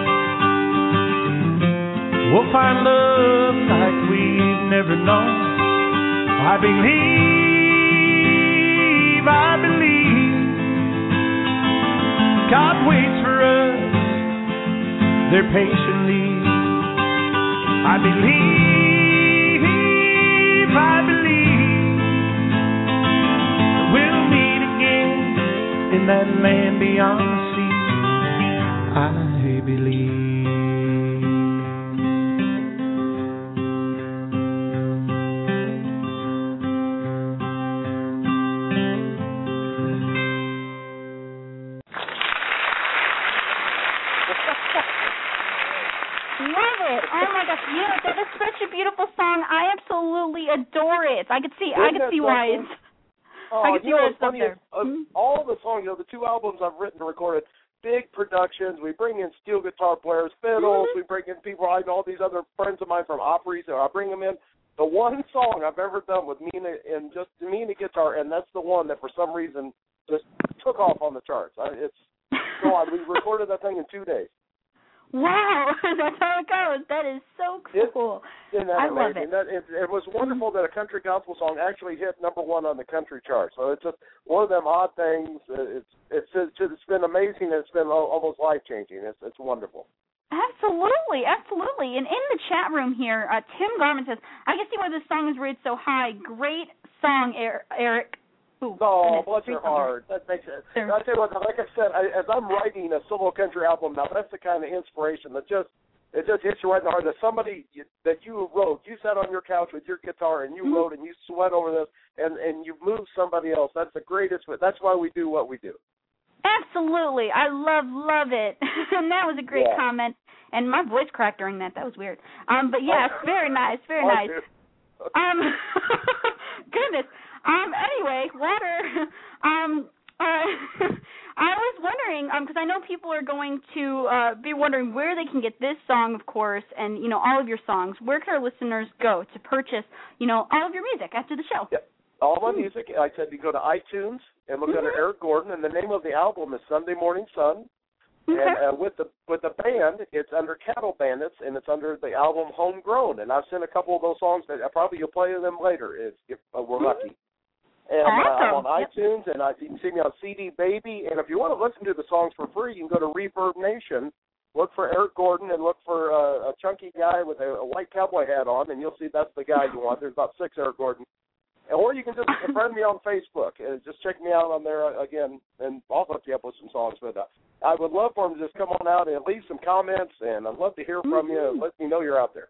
We'll find love like we've never known. I believe. God waits for us there patiently. I believe we'll meet again in that land beyond the sea. I believe. I could see why it's. I could see why it's up there. All the songs, the 2 albums I've written and recorded, big productions. We bring in steel guitar players, fiddles. We bring in people. I know all these other friends of mine from Opry, so I bring them in. The one song I've ever done with me and just me and the guitar, and that's the one that for some reason just took off on the charts. It's so odd. We recorded that thing in 2 days. Wow, that's how it goes. That is so cool. Isn't that I amazing? love it. It was wonderful that a country gospel song actually hit #1 on the country chart. So it's just one of them odd things. It's been amazing. It's been almost life-changing. It's wonderful. Absolutely. And in the chat room here, Tim Garman says, I can see why this song is rated so high. Great song, Eric. Ooh, oh, bless your heart. That makes it. I tell you what, like I said, as I'm writing a solo country album now, that's the kind of inspiration that just hits you right in the heart. That somebody that you wrote, you sat on your couch with your guitar and you wrote and you sweat over this and you've moved somebody else. That's the greatest. That's why we do what we do. Absolutely. I love it. And that was a great comment. And my voice cracked during that. That was weird. But yeah, very nice. Goodness. Anyway, Water, I was wondering, because I know people are going to be wondering where they can get this song, of course, and, all of your songs. Where can our listeners go to purchase, all of your music after the show? Yep. All my music, I said you go to iTunes and look under Eric Gordon, and the name of the album is Sunday Morning Sun. Okay. And with the band, it's under Cattle Bandits, and it's under the album Homegrown. And I've sent a couple of those songs that probably you'll play them later if we're lucky. And I'm on iTunes, and you can see me on CD Baby. And if you want to listen to the songs for free, you can go to Reverb Nation, look for Eric Gordon, and look for a chunky guy with a white cowboy hat on, and you'll see that's the guy you want. There's about 6 Eric Gordon. Or you can just friend me on Facebook. Just check me out on there again, and I'll hook you up with some songs. But I would love for them to just come on out and leave some comments, and I'd love to hear from you and let me know you're out there.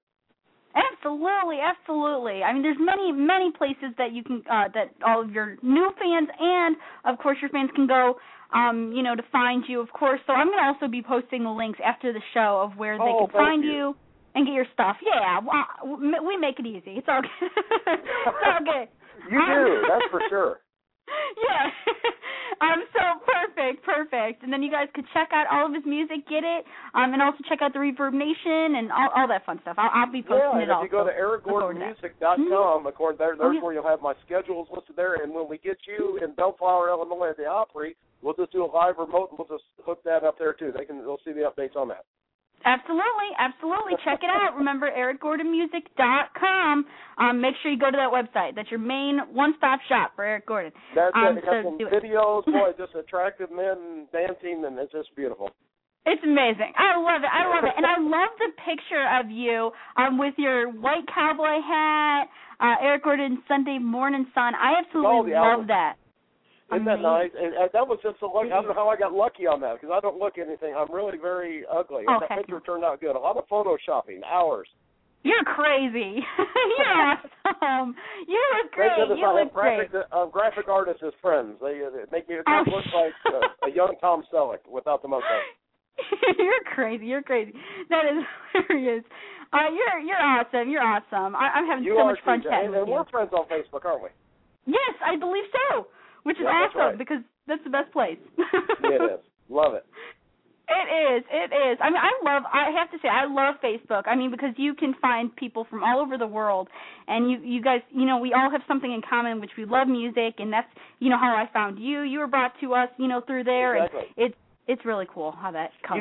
Absolutely. I mean, there's many places that you can that all of your new fans and, of course, your fans can go, to find you, of course. So I'm going to also be posting the links after the show of where they can find you and get your stuff. Yeah, we make it easy. It's all good. It's all good. You do, that's for sure. Yeah. So perfect. And then you guys could check out all of his music, get it, and also check out the Reverb Nation and all that fun stuff. I'll be posting it all. Yeah, if you go to ericgordonmusic.com, according there's where you'll have my schedules listed there. And when we get you in Bellflower, Illinois at the Opry, we'll just do a live remote and we'll just hook that up there too. They'll see the updates on that. Absolutely. Check it out. Remember, ericgordonmusic.com. Make sure you go to that website. That's your main one-stop shop for Eric Gordon. That's it. It got some videos, boy, just attractive men dancing, and it's just beautiful. It's amazing. I love it. And I love the picture of you with your white cowboy hat, Eric Gordon Sunday Morning Sun. I absolutely love that. Isn't that nice? And that was just a luck. I don't know how I got lucky on that because I don't look anything. I'm really very ugly. And that picture turned out good. A lot of photoshopping, hours. You're crazy. You're awesome. You look great. You look great. Graphic artists as friends. They make me look like a young Tom Selleck without the mustache. You're crazy. That is hilarious. You're awesome. I'm having so much fun chatting with you. And we're friends on Facebook, aren't we? Yes, I believe so. Which is awesome because that's the best place. It is. Love it. It is. I mean, I have to say, I love Facebook. I mean, because you can find people from all over the world, and you guys, we all have something in common, which we love music, and that's, how I found you. You were brought to us, through there, exactly. And it's really cool how that comes.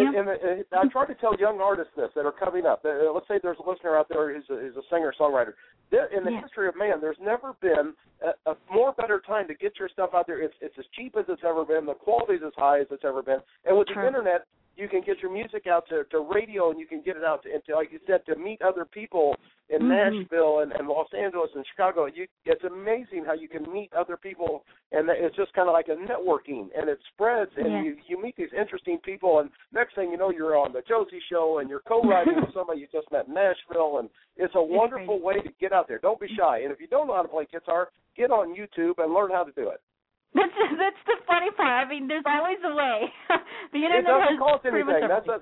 I try to tell young artists this that are coming up. Let's say there's a listener out there who's a singer-songwriter. In the history of man, there's never been a more better time to get your stuff out there. It's as cheap as it's ever been. The quality is as high as it's ever been. And with the Internet, you can get your music out to radio, and you can get it out to, like you said, to meet other people in Nashville and Los Angeles and Chicago. It's amazing how you can meet other people, and it's just kind of like a networking, and it spreads, and you meet these interesting people, and next thing you know, you're on the Josie Show, and you're co-writing with somebody you just met in Nashville, and it's a wonderful way to get out there. Don't be shy, and if you don't know how to play guitar, get on YouTube and learn how to do it. That's the funny part. I mean, there's always a way. The internet doesn't cost anything.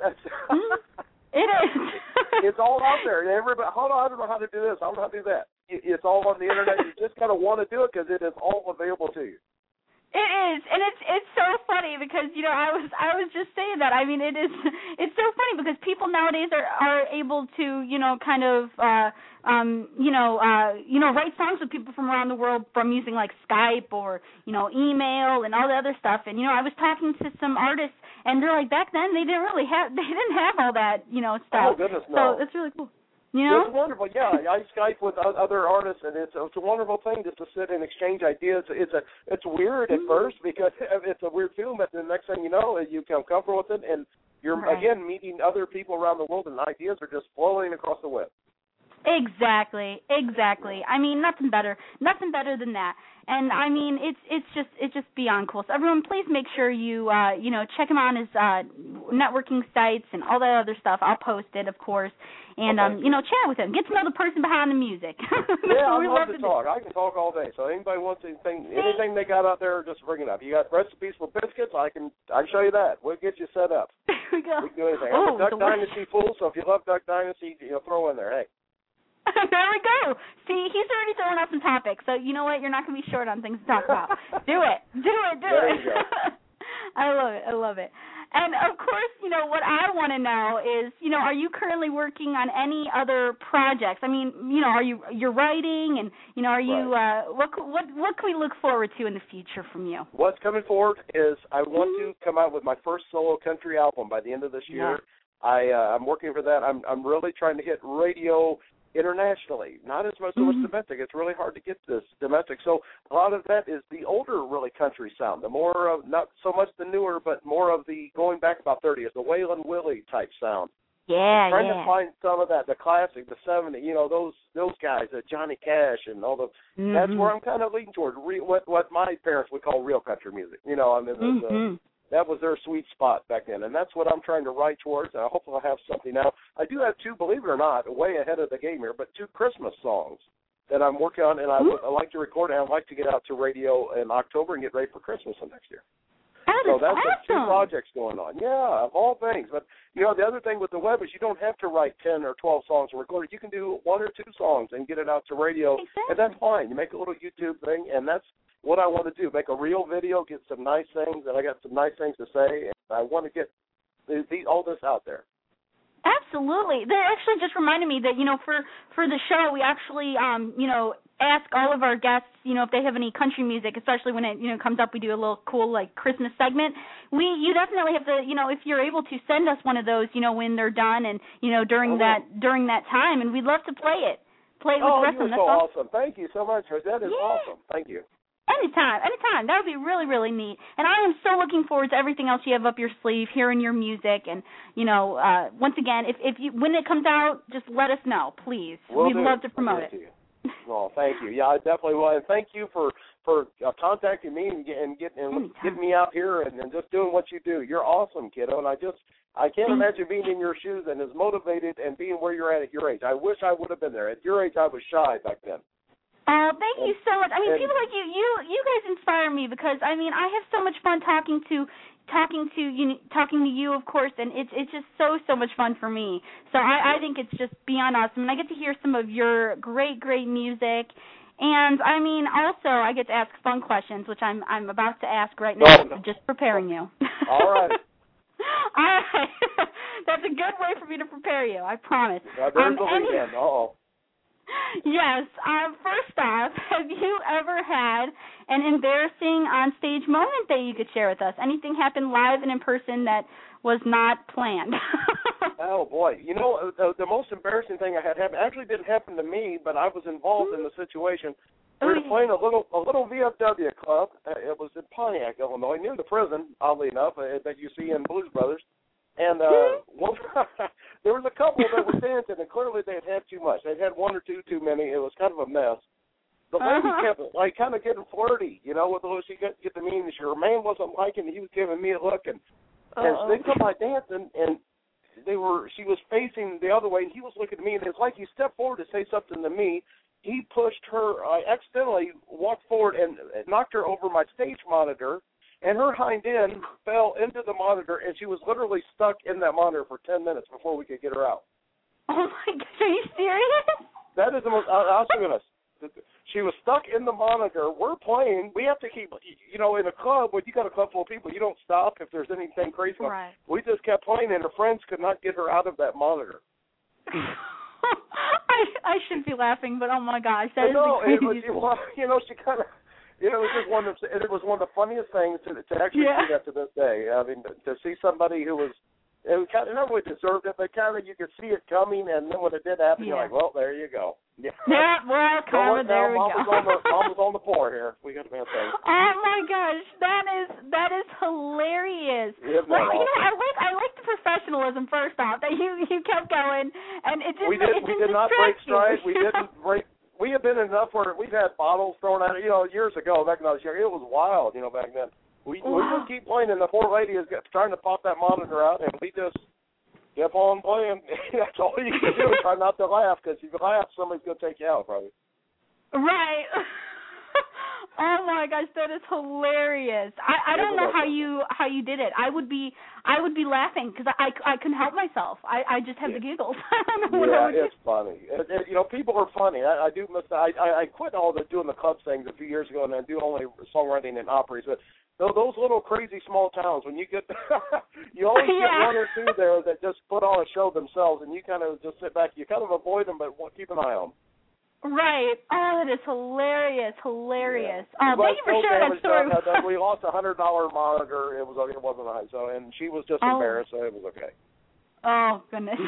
It is. It's all out there. And everybody, hold on, I don't know how to do this. I don't know how to do that. It's all on the internet. You just kind of want to do it because it is all available to you. It is, and it's so funny because I was just saying that. I mean, it's so funny because people nowadays are able to kind of write songs with people from around the world from using like Skype or email and all the other stuff. And I was talking to some artists and they're like, back then they didn't have all that stuff. Oh goodness, no. So it's really cool. It's wonderful. Yeah, I Skype with other artists, and it's a wonderful thing just to sit and exchange ideas. It's weird at first because it's a weird feeling, but the next thing you know, you become comfortable with it, and you're again meeting other people around the world, and ideas are just flowing across the web. Exactly. I mean, nothing better than that. And I mean, it's just beyond cool. So everyone, please make sure you check him on his networking sites and all that other stuff. I'll post it, of course, and chat with him, get to know the person behind the music. Yeah, I'd love to talk. I can talk all day. So anybody wants anything they got out there, just bring it up. You got recipes for biscuits? I can show you that. We'll get you set up. There we go. We can do anything. I'm a Duck Dynasty fool, so if you love Duck Dynasty, throw in there. Hey. There we go. See, he's already throwing out some topics, so you know what? You're not going to be short on things to talk about. Do it. There you go. I love it. And, of course, what I want to know is, are you currently working on any other projects? I mean, you're writing and, are you, what can we look forward to in the future from you? What's coming forward is I want to come out with my first solo country album by the end of this year. Yeah. I'm working for that. I'm really trying to hit radio internationally, not as much domestic. It's really hard to get this domestic. So a lot of that is the older, really country sound. The more of, not so much the newer, but more of the going back about 30, is the Waylon Willie type sound. Yeah, I'm trying to find some of that, the classic, the 70s, those guys, Johnny Cash and all the. That's where I'm kind of leaning toward. What my parents would call real country music. That was their sweet spot back then, and that's what I'm trying to write towards, and I hope I'll have something now. I do have two, believe it or not, way ahead of the game here, but two Christmas songs that I'm working on, and I like to record, and I'd like to get out to radio in October and get ready for Christmas next year. So that's awesome. Two projects going on. Yeah, of all things. But, the other thing with the web is you don't have to write 10 or 12 songs and record it. You can do 1 or 2 songs and get it out to radio, and that's fine. You make a little YouTube thing, and that's what I want to do, make a real video, get some nice things, and I got some nice things to say, and I want to get all this out there. Absolutely. That actually just reminded me that, for the show, we actually, ask all of our guests, if they have any country music, especially when it, comes up, we do a little cool, Christmas segment. You definitely have to, if you're able to send us one of those, when they're done and, during that time, and we'd love to play it. Play it with the rest of them. You're so awesome. Thank you so much. That is awesome. Thank you. Anytime. That would be really, really neat. And I am so looking forward to everything else you have up your sleeve, hearing your music. And, once again, when it comes out, just let us know, please. We'd love to promote it. Well, thank you. Yeah, I definitely will. And thank you for contacting me and getting me out here and just doing what you do. You're awesome, kiddo. And I can't imagine being in your shoes and as motivated and being where you're at your age. I wish I would have been there. At your age, I was shy back then. Oh, thank you so much. I mean, people like you guys inspire me because I have so much fun talking to you, of course, and it's just so much fun for me. So I think it's just beyond awesome, and I get to hear some of your great music, and also I get to ask fun questions, which I'm about to ask right now. So just preparing you. All right. All right. That's a good way for me to prepare you. I promise. There's the weekend. Yes. First off, have you ever had an embarrassing onstage moment that you could share with us? Anything happened live and in person that was not planned? Oh, boy. The most embarrassing thing I had happened actually didn't happen to me, but I was involved in the situation. We were playing a little VFW club. It was in Pontiac, Illinois, near the prison, oddly enough, that you see in Blues Brothers. And there was a couple that were dancing, and clearly they had too much. They'd had one or two too many. It was kind of a mess. The lady kept kind of getting flirty, with the she get the meaning. Her man wasn't liking it. He was giving me a look, and so they come by dancing, and she was facing the other way, and he was looking at me, and it's like he stepped forward to say something to me. He pushed her. I accidentally walked forward and knocked her over my stage monitor. And her hind end fell into the monitor, and she was literally stuck in that monitor for 10 minutes before we could get her out. Oh, my gosh. Are you serious? That is the most, I'll show you this. she was stuck in the monitor. We're playing. We have to keep, in a club, when you got a club full of people, you don't stop if there's anything crazy. Right. We just kept playing, and her friends could not get her out of that monitor. I shouldn't be laughing, but oh my gosh, that is the crazy. She kind of, it was just one of the funniest things to actually see that to this day. I mean, to see somebody who was. It kind of not really deserved it, but kind of you could see it coming, and then when it did happen, you're like, well, there you go. Yeah, well, karma, there we go. Mom was on the floor here. We got a bad thing. Oh my gosh, that is hilarious. Well, I like the professionalism first off that you kept going, and it didn't. We did not break stride. We didn't break. We have been enough where we've had bottles thrown at it. Years ago, back when I was young, it was wild. Back then. We just keep playing, and the poor lady is trying to pop that monitor out, and we just kept on playing. That's all you can do is try not to laugh, because if you laugh, somebody's going to take you out, probably. Right. Oh my gosh, that is hilarious. I don't know how you did it. I would be laughing because I couldn't help myself. I just have the giggles. I don't know what I would do. It's funny. People are funny. I do miss that. I quit all the doing the club things a few years ago, and I do only songwriting and operas. But those little crazy small towns, when you get, you always get one or two there that just put on a show themselves, and you kind of just sit back. You kind of avoid them, but keep an eye on them. Right. Oh, that is hilarious. Yeah. Thank you for sharing that story. We lost a $100 monitor. It wasn't nice. So, and she was just embarrassed, so it was okay. Oh, goodness.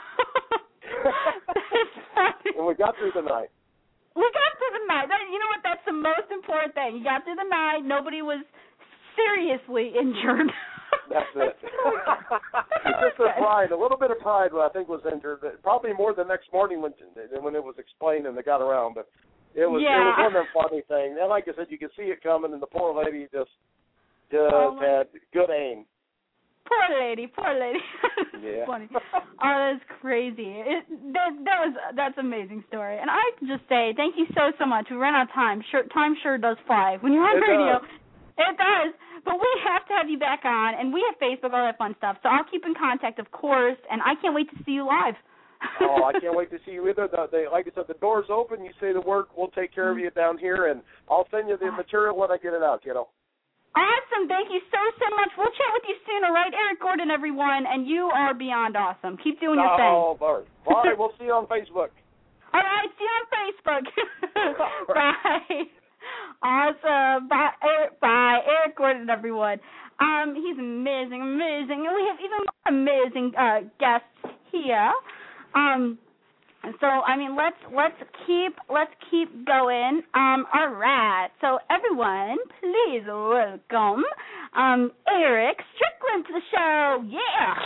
And we got through the night. You know what? That's the most important thing. You got through the night. Nobody was seriously injured. That's it. Just the pride, a little bit of pride, I think, was injured. Probably more the next morning when it was explained and they got around. But it was one of them funny things. And like I said, you could see it coming, and the poor lady just had good aim. Poor lady. Yeah. Funny. Oh, that's crazy. That's an amazing story. And I can just say thank you so much. We ran out of time. Time sure does fly when you're on radio. It does. But we have to have you back on, and we have Facebook, all that fun stuff. So I'll keep in contact, of course, and I can't wait to see you live. I can't wait to see you either. Like I said, the door's open. You say the word, we'll take care of you down here, and I'll send you the material when I get it out, Awesome. Thank you so much. We'll chat with you soon, all right? Eric Gordon, everyone, and you are beyond awesome. Keep doing your thing. All right, we'll see you on Facebook. All right, see you on Facebook. Bye. Awesome. Bye. Eric Gordon, everyone. He's amazing. And we have even more amazing guests here. So I mean, let's keep going. All right. So everyone, please welcome Eric Strickland to the show. Yeah.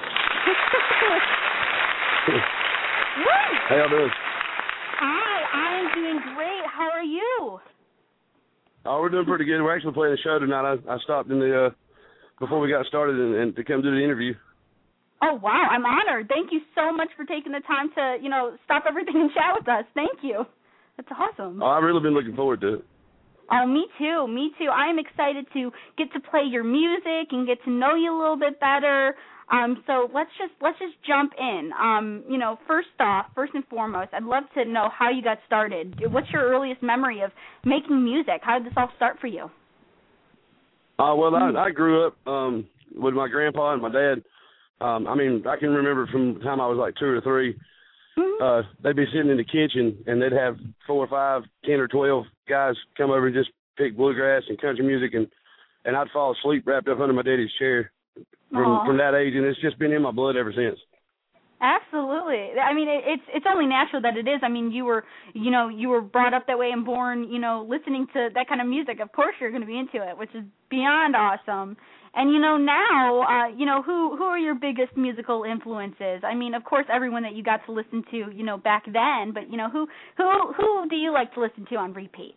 How y'all doing? Hi, I am doing great. How are you? Oh, we're doing pretty good. We're actually playing a show tonight. I stopped in the before we got started and to come do the interview. Oh, wow. I'm honored. Thank you so much for taking the time to, stop everything and chat with us. Thank you. That's awesome. Oh, I've really been looking forward to it. Oh, me too. I am excited to get to play your music and get to know you a little bit better. So let's just jump in. First and foremost, I'd love to know how you got started. What's your earliest memory of making music? How did this all start for you? Well, I grew up with my grandpa and my dad. I can remember from the time I was like 2 or 3, they'd be sitting in the kitchen and they'd have 4 or 5, 10 or 12 guys come over and just pick bluegrass and country music, and I'd fall asleep wrapped up under my daddy's chair from that age, and it's just been in my blood ever since. Absolutely. I mean, it's only natural that it is. I mean, you were brought up that way and born, listening to that kind of music. Of course you're going to be into it, which is beyond awesome. And, now, who are your biggest musical influences? I mean, of course, everyone that you got to listen to, back then, but, who do you like to listen to on repeat?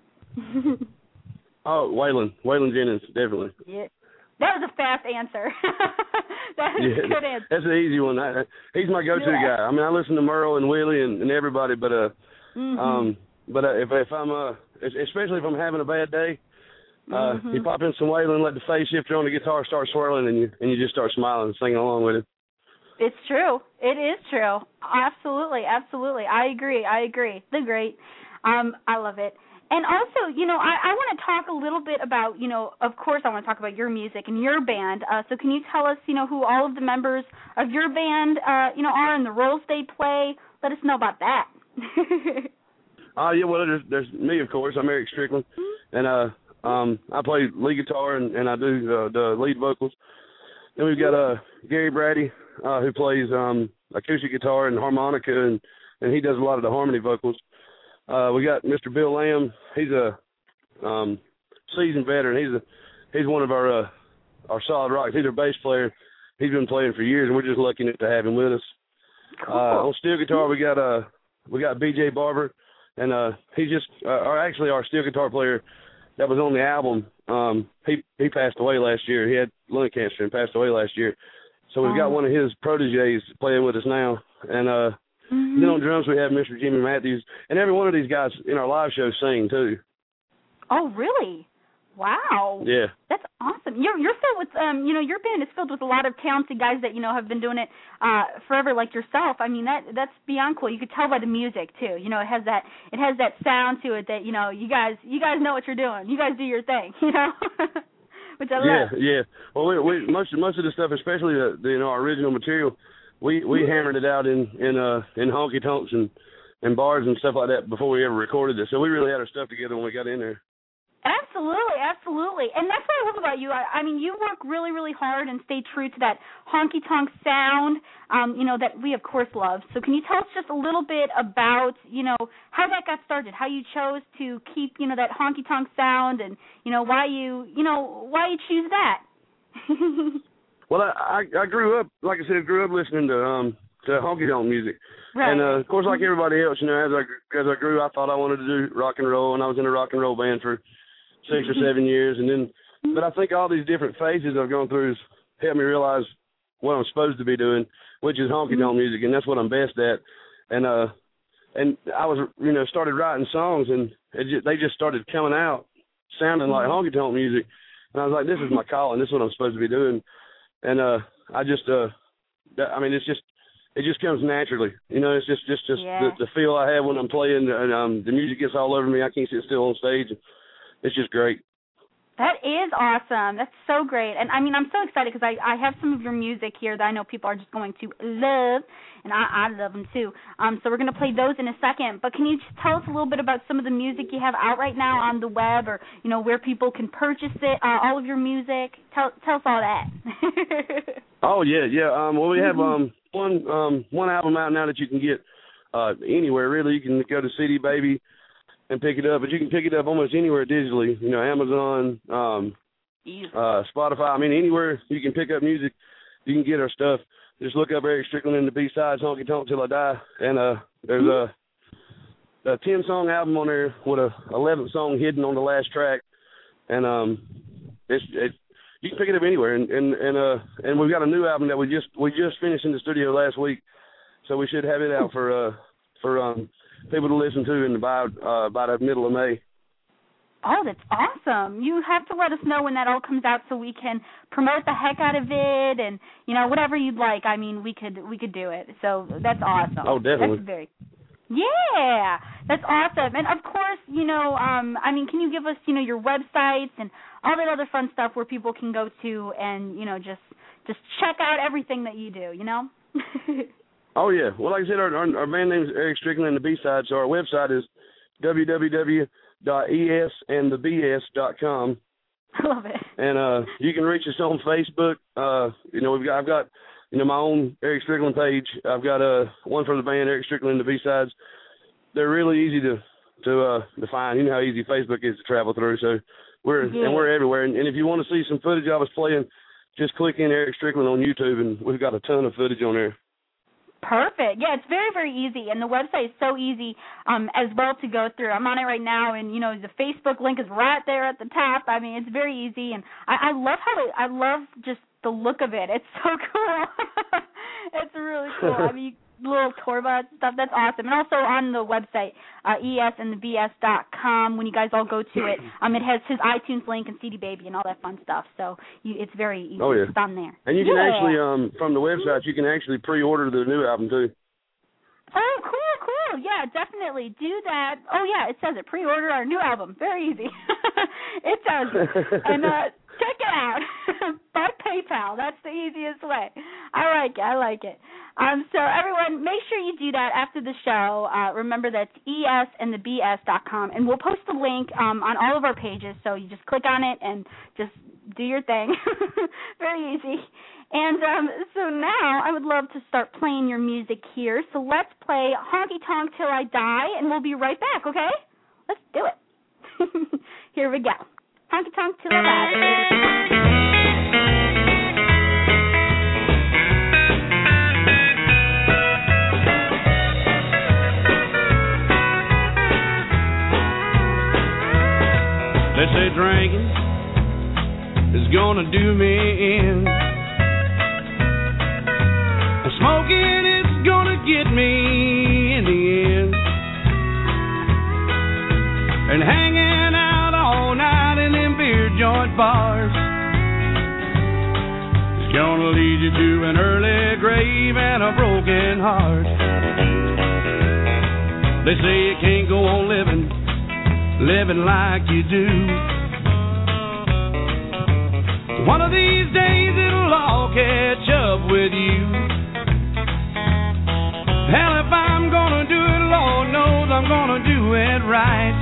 Waylon Jennings, definitely. Yeah. That was a fast answer. That was a good answer. That's an easy one. He's my go-to guy. I mean, I listen to Merle and Willie and everybody, but if I'm especially if I'm having a bad day, you pop in some Waylon, let the phase shifter on the guitar start swirling, and you just start smiling and singing along with it. It's true. It is true. Absolutely. I agree. The great. I love it. And also, you know, I want to talk a little bit about, you know, of course I want to talk about your music and your band. So can you tell us, you know, who all of the members of your band, you know, are and the roles they play? Let us know about that. Yeah, well, there's me, of course. I'm Eric Strickland, and I play lead guitar and I do the lead vocals. Then we've got Gary Brady, who plays acoustic guitar and harmonica, and he does a lot of the harmony vocals. We got Mr. Bill Lamb. He's a seasoned veteran. He's one of our solid rocks. He's our bass player. He's been playing for years, and we're just lucky enough to have him with us. Cool. On steel guitar, we got B.J. Barber, and he's just actually our steel guitar player that was on the album. He passed away last year. He had lung cancer and passed away last year. So we've got one of his proteges playing with us now, and then on drums, we have Mr. Jimmy Matthews, and every one of these guys in our live show sing, too. Oh, really? Wow. Yeah. That's awesome. You're filled with, you know, your band is filled with a lot of talented guys that, you know, have been doing it forever like yourself. I mean, that's beyond cool. You could tell by the music, too. You know, it has that sound to it that, you know, you guys know what you're doing. You guys do your thing, you know, which I love. Yeah. Well, we most of the stuff, especially the you know, our original material, we hammered it out in honky tonks and bars and stuff like that before we ever recorded it. So we really had our stuff together when we got in there. Absolutely. And that's what I love about you. I mean, you work really, really hard and stay true to that honky-tonk sound, you know, that we, of course, love. So can you tell us just a little bit about, you know, how that got started, how you chose to keep, you know, that honky-tonk sound and, you know, why you choose that? Well, I grew up, like I said, listening to honky-tonk music. Right. And, of course, like everybody else, you know, as I grew, I thought I wanted to do rock and roll, and I was in a rock and roll band for 6 or 7 years. And then, but I think all these different phases I've gone through has helped me realize what I'm supposed to be doing, which is honky-tonk music, and that's what I'm best at. And I was, you know, started writing songs, and they just started coming out sounding like honky-tonk music. And I was like, this is my calling. This is what I'm supposed to be doing. And I just, I mean, it just comes naturally. You know, it's just the feel I have when I'm playing, and the music gets all over me. I can't sit still on stage. It's just great. That is awesome. That's so great. And, I mean, I'm so excited because I have some of your music here that I know people are just going to love, and I love them too. So we're going to play those in a second. But can you just tell us a little bit about some of the music you have out right now on the web, or, you know, where people can purchase it, all of your music? Tell us all that. Oh, yeah. Well, we have one album out now that you can get anywhere, really. You can go to CD Baby and pick it up, but you can pick it up almost anywhere digitally. You know, Amazon, Spotify. I mean, anywhere you can pick up music, you can get our stuff. Just look up Eric Strickland and the B-Sides, Honky Tonk Till I Die. And there's a 10-song album on there with a 11th song hidden on the last track. And you can pick it up anywhere. And we've got a new album that we just finished in the studio last week, so we should have it out for people to listen to in by the middle of May. Oh, that's awesome. You have to let us know when that all comes out so we can promote the heck out of it, and, you know, whatever you'd like. I mean, we could do it. So that's awesome. Oh, definitely. Yeah, that's awesome. And, of course, you know, I mean, can you give us, you know, your websites and all that other fun stuff where people can go to and, you know, just check out everything that you do, you know? Oh, yeah. Well, like I said, our band name is Eric Strickland and the B-Sides, so our website is www.esandthebs.com. I love it. And you can reach us on Facebook. You know, I've got you know, my own Eric Strickland page. I've got one for the band, Eric Strickland and the B-Sides. They're really easy to find. You know how easy Facebook is to travel through, so we're everywhere. And if you want to see some footage of us playing, just click in Eric Strickland on YouTube, and we've got a ton of footage on there. Perfect. Yeah, it's very, very easy, and the website is so easy as well to go through. I'm on it right now, and, you know, the Facebook link is right there at the top. I mean, it's very easy, and I love just the look of it. It's so cool. It's really cool. I mean, little tour bus stuff. That's awesome. And also on the website, esandthebs.com, when you guys all go to it, it has his iTunes link and CD Baby and all that fun stuff. So it's very easy. Oh, yeah. It's on there. And you can actually, from the website, you can actually pre-order the new album, too. Oh, cool. Yeah, yeah, definitely do that. Oh, yeah, it says it. Pre-order our new album. Very easy. It does. And check it out by PayPal. That's the easiest way. I like it. So everyone, make sure you do that after the show. Remember, that's esandthebs.com, and we'll post the link on all of our pages. So you just click on it and just do your thing. Very easy. And so now I would love to start playing your music here. So let's play Honky Tonk Till I Die, and we'll be right back, okay? Let's do it. Here we go. Honky Tonk Till I Die. They say drinking is gonna do me in. Smoking is gonna get me in the end. And hanging out all night in them beer joint bars is gonna lead you to an early grave and a broken heart. They say you can't go on living like you do. One of these days it'll all catch up with you. Hell, if I'm gonna do it, Lord knows I'm gonna do it right.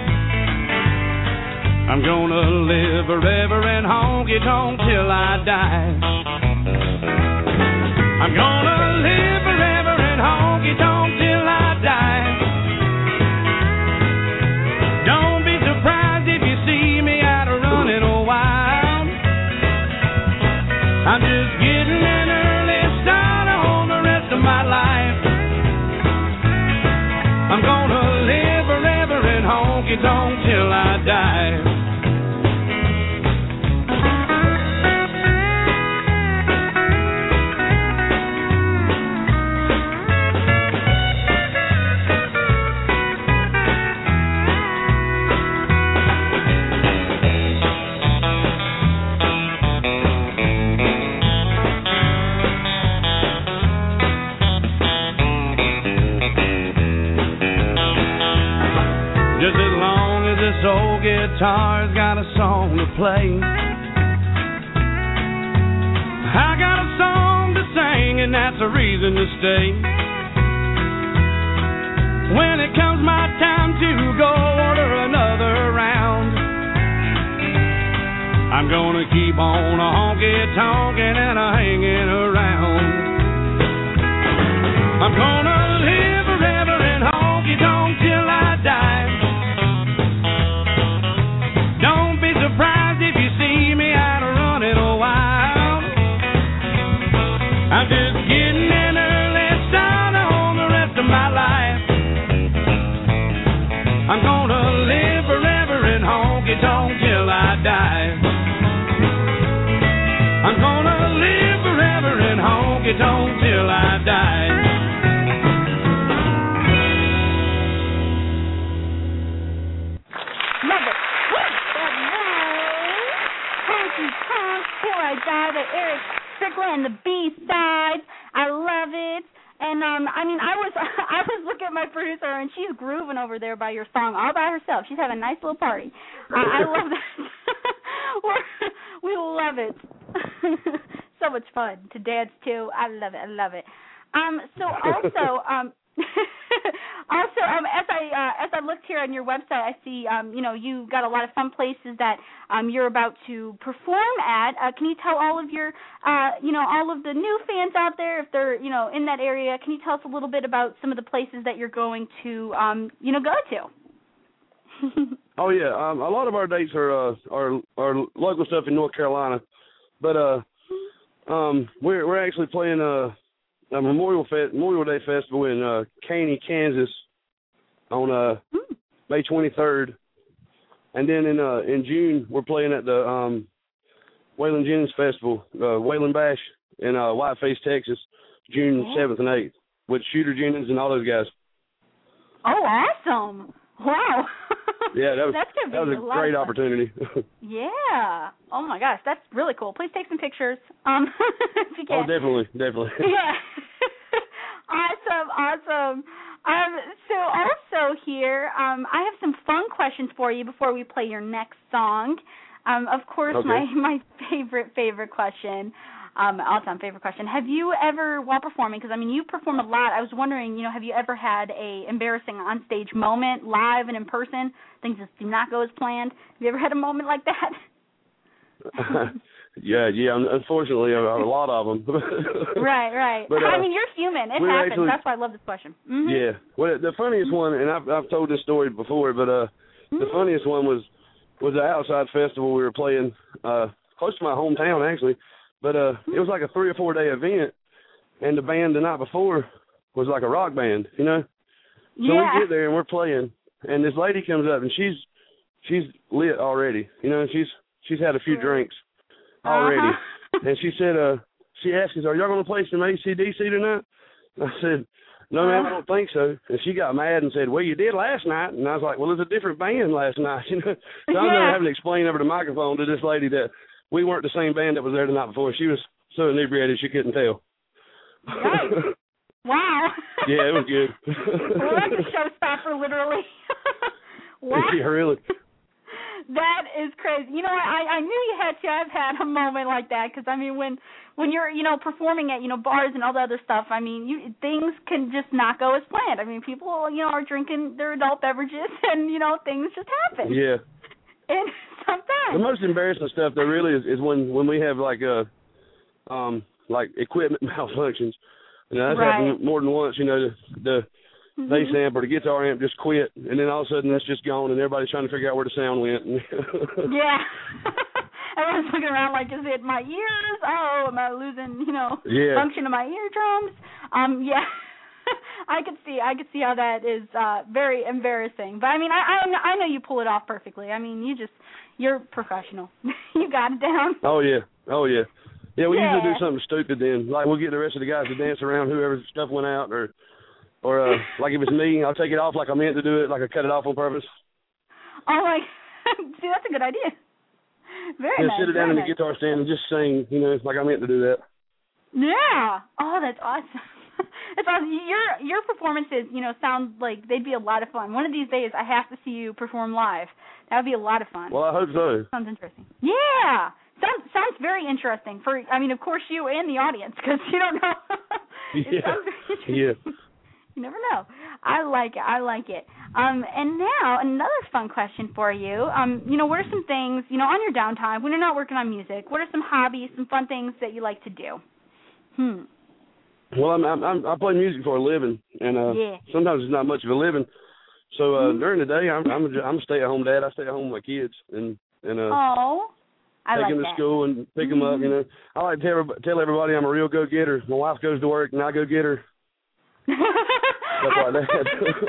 I'm gonna live forever and honky-tonk till I die. I'm gonna live forever and honky-tonk till I die. Don't be surprised if you see me out running wild. I'm just getting an early start on the rest of my life. I'm gonna live forever in honky-tonk till I die. Just as long as this old guitar's got a song to play, I got a song to sing, and that's a reason to stay. When it comes my time to go order another round, I'm gonna keep on a honky-tonkin' and a hanging around. I'm gonna live forever in honky-tonk till I die. Surprised if you see me out running wild. I'm just getting an early start on the rest of my life. I'm gonna live forever in honky-tonk till I die. I'm gonna live forever in honky-tonk till I die. By Eric Strickland, the B-side. I love it. And I was looking at my producer, and she's grooving over there by your song all by herself. She's having a nice little party. I love that. We love it. So much fun to dance to. I love it. So also, as I looked here on your website, I see you got a lot of fun places that you're about to perform at. Can you tell all of your all of the new fans out there, if they're in that area, can you tell us a little bit about some of the places that you're going to go to? Oh yeah, a lot of our dates are local stuff in North Carolina, but we're actually playing a Memorial Day Festival in Caney, Kansas, on May 23rd, and then in June we're playing at the Waylon Jennings Festival, Waylon Bash in Whiteface, Texas, June 7th and 8th, with Shooter Jennings and all those guys. Oh, awesome! Wow. Yeah, that was a great opportunity. Yeah. Oh my gosh, that's really cool. Please take some pictures. If you can. Oh, definitely. Yeah. Awesome. So also here, I have some fun questions for you before we play your next song. Of course, Okay. my favorite question, all-time favorite question. Have you ever, while performing, because, I mean, you perform a lot, I was wondering, have you ever had a embarrassing on-stage moment, live and in person, things just do not go as planned? Have you ever had a moment like that? Yeah, unfortunately, a lot of them. Right. But, I mean, you're human. It happens. Actually, that's why I love this question. Mm-hmm. Yeah. Well, the funniest one, and I've told this story before, but the funniest one was the outside festival we were playing close to my hometown, actually. But it was like a 3 or 4 day event, and the band the night before was like a rock band, So we get there and we're playing, and this lady comes up, and she's lit already, She's had a few drinks already. And she said, she asked us, "Are y'all going to play some AC/DC tonight?" I said, "No, ma'am, I don't think so." And she got mad and said, "Well, you did last night." And I was like, "Well, it was a different band last night." So I was having to explain over the microphone to this lady that we weren't the same band that was there the night before. She was so inebriated she couldn't tell. Nice. Wow. Yeah, it was good. Well, that's a showstopper, literally. Wow. Yeah, really. That is crazy. I knew you had to have had a moment like that because, I mean, when you're, performing at, bars and all the other stuff, I mean, things can just not go as planned. I mean, people, are drinking their adult beverages and, things just happen. Yeah. And sometimes. The most embarrassing stuff, though, really is when we have, like equipment malfunctions. That's happened more than once, the bass amp or the guitar amp just quit, and then all of a sudden that's just gone, and everybody's trying to figure out where the sound went. Yeah. Everyone's looking around like, is it my ears? Oh, am I losing, function of my eardrums? Yeah. I could see how that is very embarrassing. But I mean, I know you pull it off perfectly. I mean, you're professional. You got it down. Oh yeah. Yeah, we usually do something stupid then. Like we'll get the rest of the guys to dance around whoever's stuff went out, or like if it's me, I'll take it off like I meant to do it, like I cut it off on purpose. Oh my, see, that's a good idea. Very nice. Sit it down in the guitar stand and just sing, like I meant to do that. Yeah. Oh, that's awesome. It's awesome. Your performances, sound like they'd be a lot of fun. One of these days, I have to see you perform live. That would be a lot of fun. Well, I hope so. Sounds interesting. Yeah. Sounds very interesting for, I mean, of course, you and the audience, because you don't know. Yeah. You never know. I like it. And now, another fun question for you. What are some things, on your downtime, when you're not working on music, what are some hobbies, some fun things that you like to do? Well, I play music for a living, and sometimes it's not much of a living. So during the day, I'm a stay-at-home dad. I stay at home with my kids and take them to school and pick them up. I like to tell everybody I'm a real go-getter. My wife goes to work, and I go get her. Stuff like that.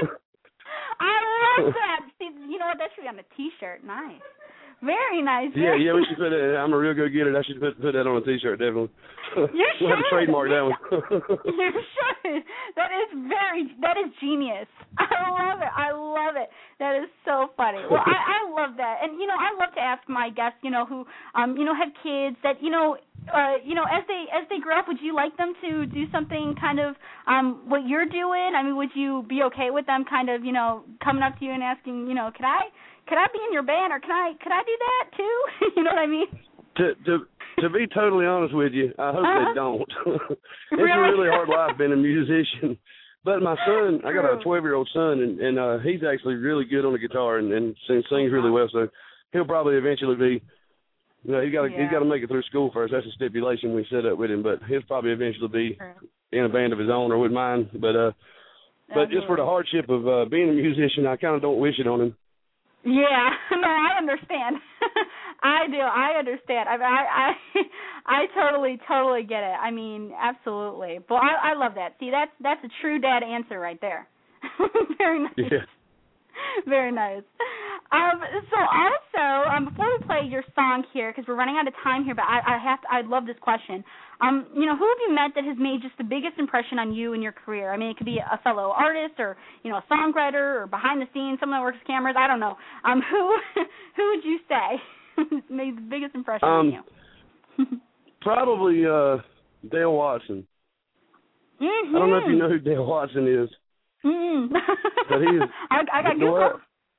I love that. See, you know what? That should be on a T-shirt. Nice. Very nice. Yeah, we should put it. I'm a real go-getter. I should put that on a T-shirt, definitely. You should. We'll have to trademark that one. You should. That is genius. I love it. That is so funny. Well, I love that. And, I love to ask my guests, who, have kids that, as they grow up, would you like them to do something kind of what you're doing? I mean, would you be okay with them kind of, coming up to you and asking, could I be in your band, or could I do that too? You know what I mean? To be totally honest with you, I hope they don't. It's really? a really hard life being a musician. But my son, I got a 12-year-old son, and he's actually really good on the guitar and sings really well. So he'll probably eventually be. He's got to make it through school first. That's a stipulation we set up with him. But he'll probably eventually be in a band of his own or with mine. But just for the hardship of being a musician, I kind of don't wish it on him. Yeah, no, I understand. I do. I understand. I totally get it. I mean, absolutely. But I love that. See, that's a true dad answer right there. Very nice. Yeah. Very nice. So also, before we play your song here, because we're running out of time here, but I love this question. Who have you met that has made just the biggest impression on you in your career? I mean, it could be a fellow artist, or a songwriter, or behind the scenes, someone that works with cameras. I don't know. Who would you say made the biggest impression on you? Probably Dale Watson. Mm-hmm. I don't know if you know who Dale Watson is. But he's. I got goosebumps.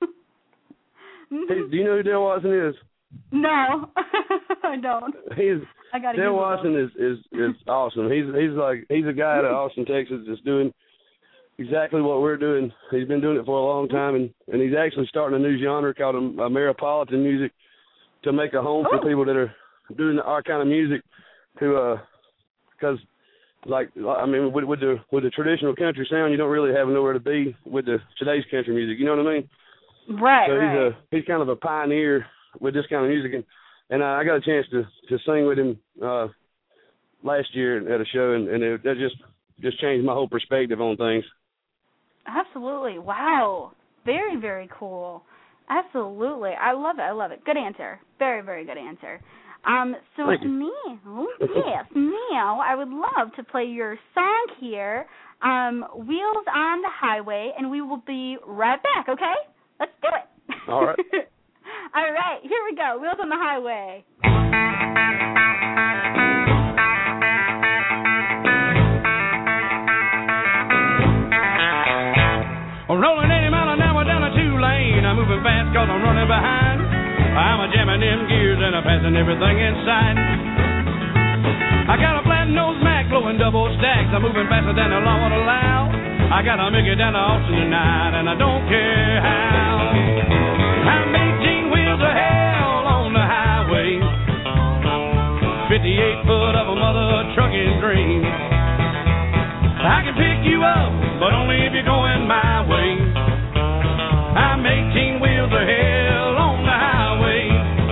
Do you know who Dale Watson is? No, I don't. Dale Watson is awesome. He's a guy out of Austin, Texas, that's doing exactly what we're doing. He's been doing it for a long time, and he's actually starting a new genre called Ameripolitan music to make a home for people that are doing our kind of music. Because with the traditional country sound, you don't really have nowhere to be with today's country music. You know what I mean? Right. So he's kind of a pioneer with this kind of music, and I got a chance to sing with him last year at a show, and that just changed my whole perspective on things. Absolutely. Wow. Very, very cool. Absolutely. I love it. Good answer. Very, very good answer. So now I would love to play your song here, Wheels on the Highway, and we will be right back, okay? Let's do it. All right. All right, here we go. Wheels on the Highway. I'm rolling 80 miles an hour down a 2-lane. I'm moving fast cause I'm running behind. I'm jamming them gears and I'm passing everything in sight. I got a flat nose Mac blowing double stacks. I'm moving faster than the law would allow. I gotta make it down to Austin tonight, and I don't care how. I'm 18 wheels of hell on the highway, 58 foot of a mother trucking dream. I can pick you up, but only if you're going my way. I'm 18 wheels of hell on the highway.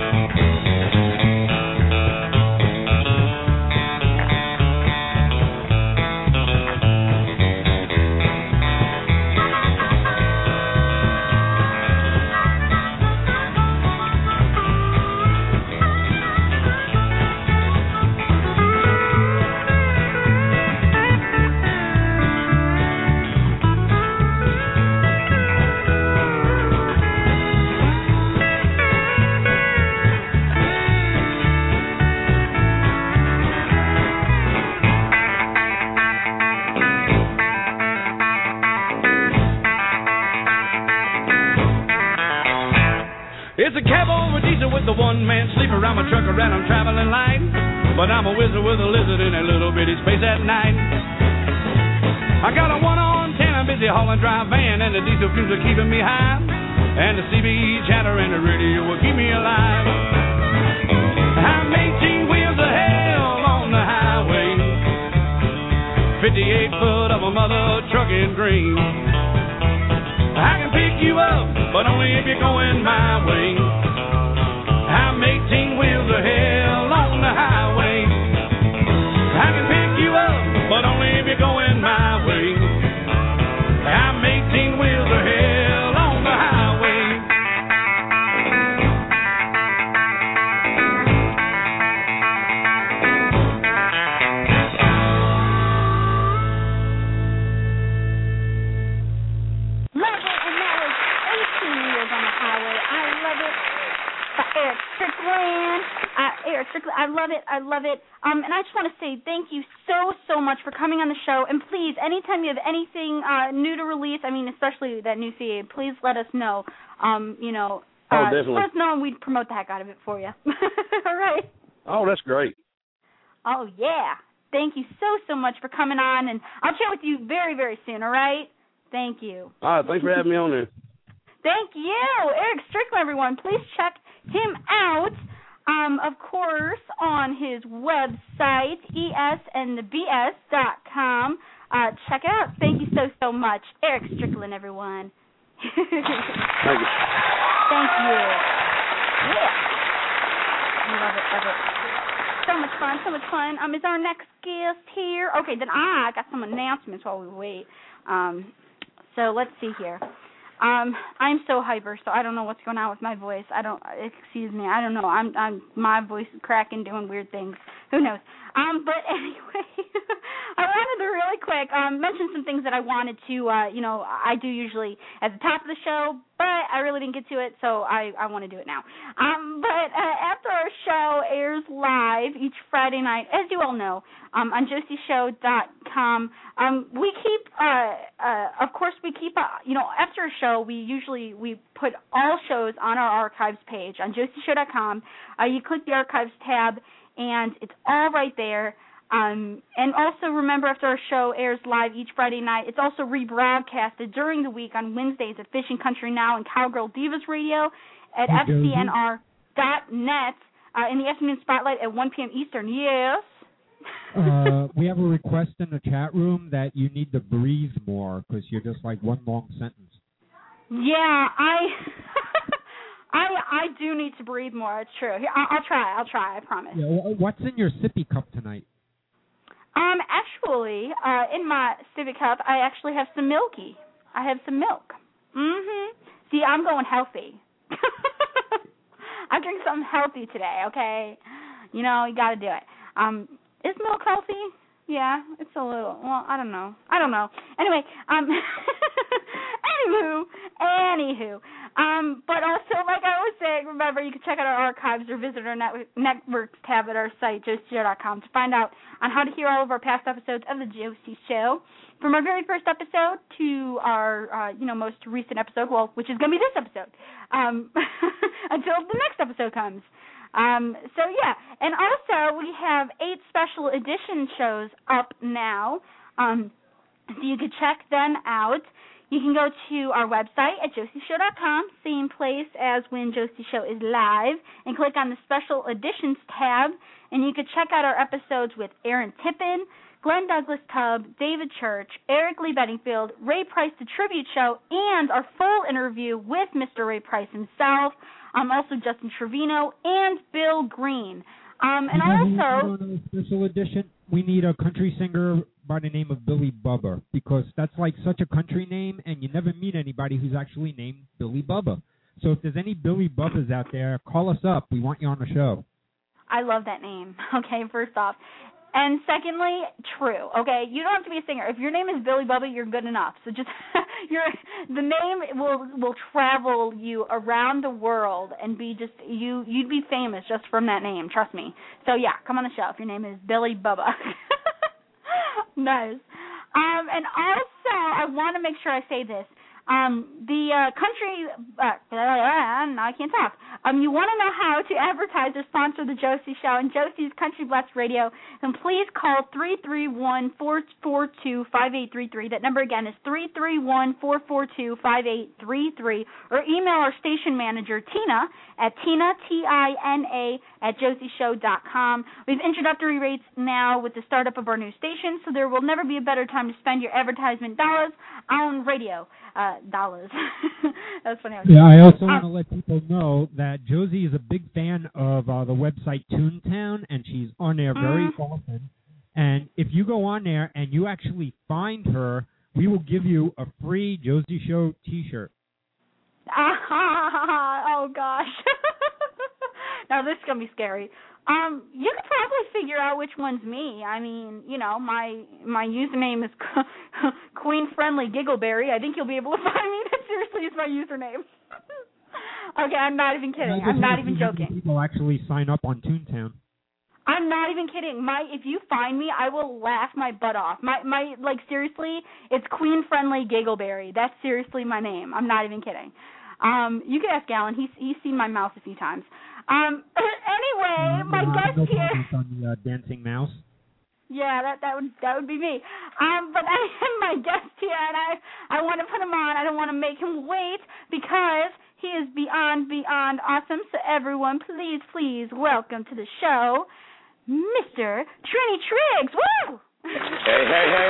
It's a cab over diesel with the one-man sleeper. I'm a trucker and I'm traveling light, but I'm a wizard with a lizard in a little bitty space at night. I got a 1 on 10, I'm busy hauling dry van, and the diesel fumes are keeping me high, and the CB chatter and the radio will keep me alive. I'm 18 wheels of hell on the highway, 58 foot of a mother trucking dream. I can pick you up, but only if you're going my way. I'm 18 wheels of hell on the highway. I can pick you up, but only if you're going my way. I'm 18 wheels of hell on the highway. Eric Strickland, I love it. And I just want to say thank you so much for coming on the show. And please, anytime you have anything new to release, I mean, especially that new CD, please let us know. Definitely. Let us know and we'd promote the heck out of it for you. All right. Oh, that's great. Oh, yeah. Thank you so much for coming on, and I'll chat with you very, very soon, all right? Thank you. All right, thanks for having me on there. Thank you. Eric Strickland, everyone. Please check him out, of course, on his website, esandthebs.com. Check it out. Thank you so much. Eric Strickland, everyone. Thank you. Thank you. Yeah. Love it. So much fun. Is our next guest here? Okay, then I got some announcements while we wait. So let's see here. I'm so hyper, so I don't know what's going on with my voice. Excuse me, I don't know. My voice is cracking, doing weird things. Who knows? But anyway, I wanted to really quick mention some things that I wanted to, I do usually at the top of the show, but I really didn't get to it, so I want to do it now. But after our show airs live each Friday night, as you all know, on josieshow.com, JosyShow.com. We keep, of course, after a show, we put all shows on our archives page on JosyShow.com. You click the archives tab, and it's all right there. And also remember, after our show airs live each Friday night, it's also rebroadcasted during the week on Wednesdays at Fish and Country Now and Cowgirl Divas Radio at FCNR.net in the afternoon spotlight at 1 p.m. Eastern. Yes. We have a request in the chat room that you need to breathe more because you're just like one long sentence. Yeah, I do need to breathe more. It's true. Here, I'll try. I promise. Yeah, what's in your sippy cup tonight? Actually, in my sippy cup, I actually have some milky. I have some milk. See, I'm going healthy. I drink something healthy today, okay? You got to do it. Is milk healthy? Yeah, it's a little. Well, I don't know. Anyway, anywho. But also, like I was saying, remember, you can check out our archives or visit our networks tab at our site, JosyShow.com, to find out on how to hear all of our past episodes of The Josie Show. From our very first episode to our, most recent episode, which is going to be this episode, until the next episode comes. And also we have 8 special edition shows up now, so you can check them out. You can go to our website at JosieShow.com, same place as when Josie Show is live, and click on the Special Editions tab, and you can check out our episodes with Aaron Tippin, Glenn Douglas Tubb, David Church, Eric Lee Bedingfield, Ray Price, the Tribute Show, and our full interview with Mr. Ray Price himself, also Justin Trevino, and Bill Green. And also, on a special edition, we need a country singer by the name of Billy Bubba, because that's like such a country name, and you never meet anybody who's actually named Billy Bubba. So if there's any Billy Bubbas out there, call us up. We want you on the show. I love that name, okay, first off. And secondly, true, okay? You don't have to be a singer. If your name is Billy Bubba, you're good enough. So just the name will travel you around the world and be just you'd be famous just from that name, trust me. So yeah, come on the show if your name is Billy Bubba. Nice. And also, I want to make sure I say this. The country, I can't talk. You want to know how to advertise or sponsor the Josie Show and Josie's Country Blast Radio, then please call 331-442-5833. That number again is 331-442-5833, or email our station manager, Tina, at Tina, Tina, at JosieShow.com. We have introductory rates now with the startup of our new station, so there will never be a better time to spend your advertisement dollars on radio. Dollars. That's funny. Yeah, I also want to let people know that Josie is a big fan of the website Toontown, and she's on there very often. And if you go on there and you actually find her, we will give you a free Josie Show T-shirt. Oh, gosh. Now, this is going to be scary. You could probably figure out which one's me. I mean, my username is Queen Friendly Giggleberry. I think you'll be able to find me. That seriously is my username. Okay, I'm not even kidding. I'm not even joking. People actually sign up on Toontown. I'm not even kidding. If you find me, I will laugh my butt off. Seriously, it's Queen Friendly Giggleberry. That's seriously my name. I'm not even kidding. You can ask Alan. He's seen my mouse a few times. Anyway, my guest here. On the dancing mouse. Yeah, that would be me. But I am my guest here, and I want to put him on. I don't want to make him wait because he is beyond awesome. So everyone, please welcome to the show, Mr. Trini Triggs. Woo! Hey!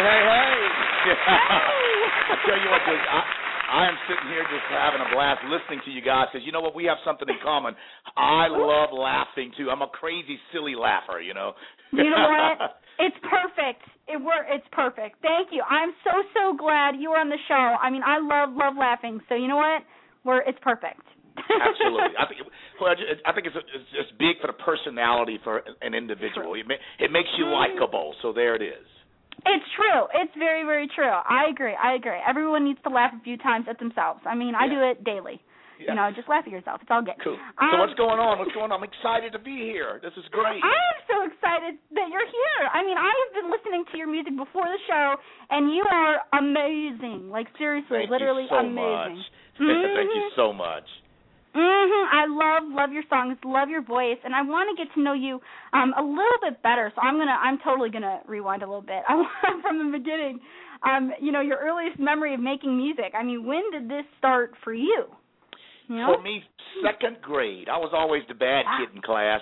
I tell you what, I am sitting here just having a blast listening to you guys because you know what? We have something in common. I love laughing, too. I'm a crazy, silly laugher, You know what? It's perfect. It's perfect. Thank you. I'm so glad you were on the show. I mean, I love laughing. So you know what? It's perfect. Absolutely. I think it's just big for the personality for an individual. It makes you likable, so there it is. It's true. It's very, very true. I agree. Everyone needs to laugh a few times at themselves. I mean, I do it daily. Yeah. Just laugh at yourself. It's all good. Cool. So what's going on? I'm excited to be here. This is great. I am so excited that you're here. I mean, I have been listening to your music before the show, and you are amazing. Like, seriously, literally amazing. Thank you so much. I love your songs, love your voice, and I want to get to know you a little bit better. So I'm totally gonna rewind a little bit. I want from the beginning. Your earliest memory of making music. I mean, when did this start for you? You know? For me, second grade. I was always the bad kid in class.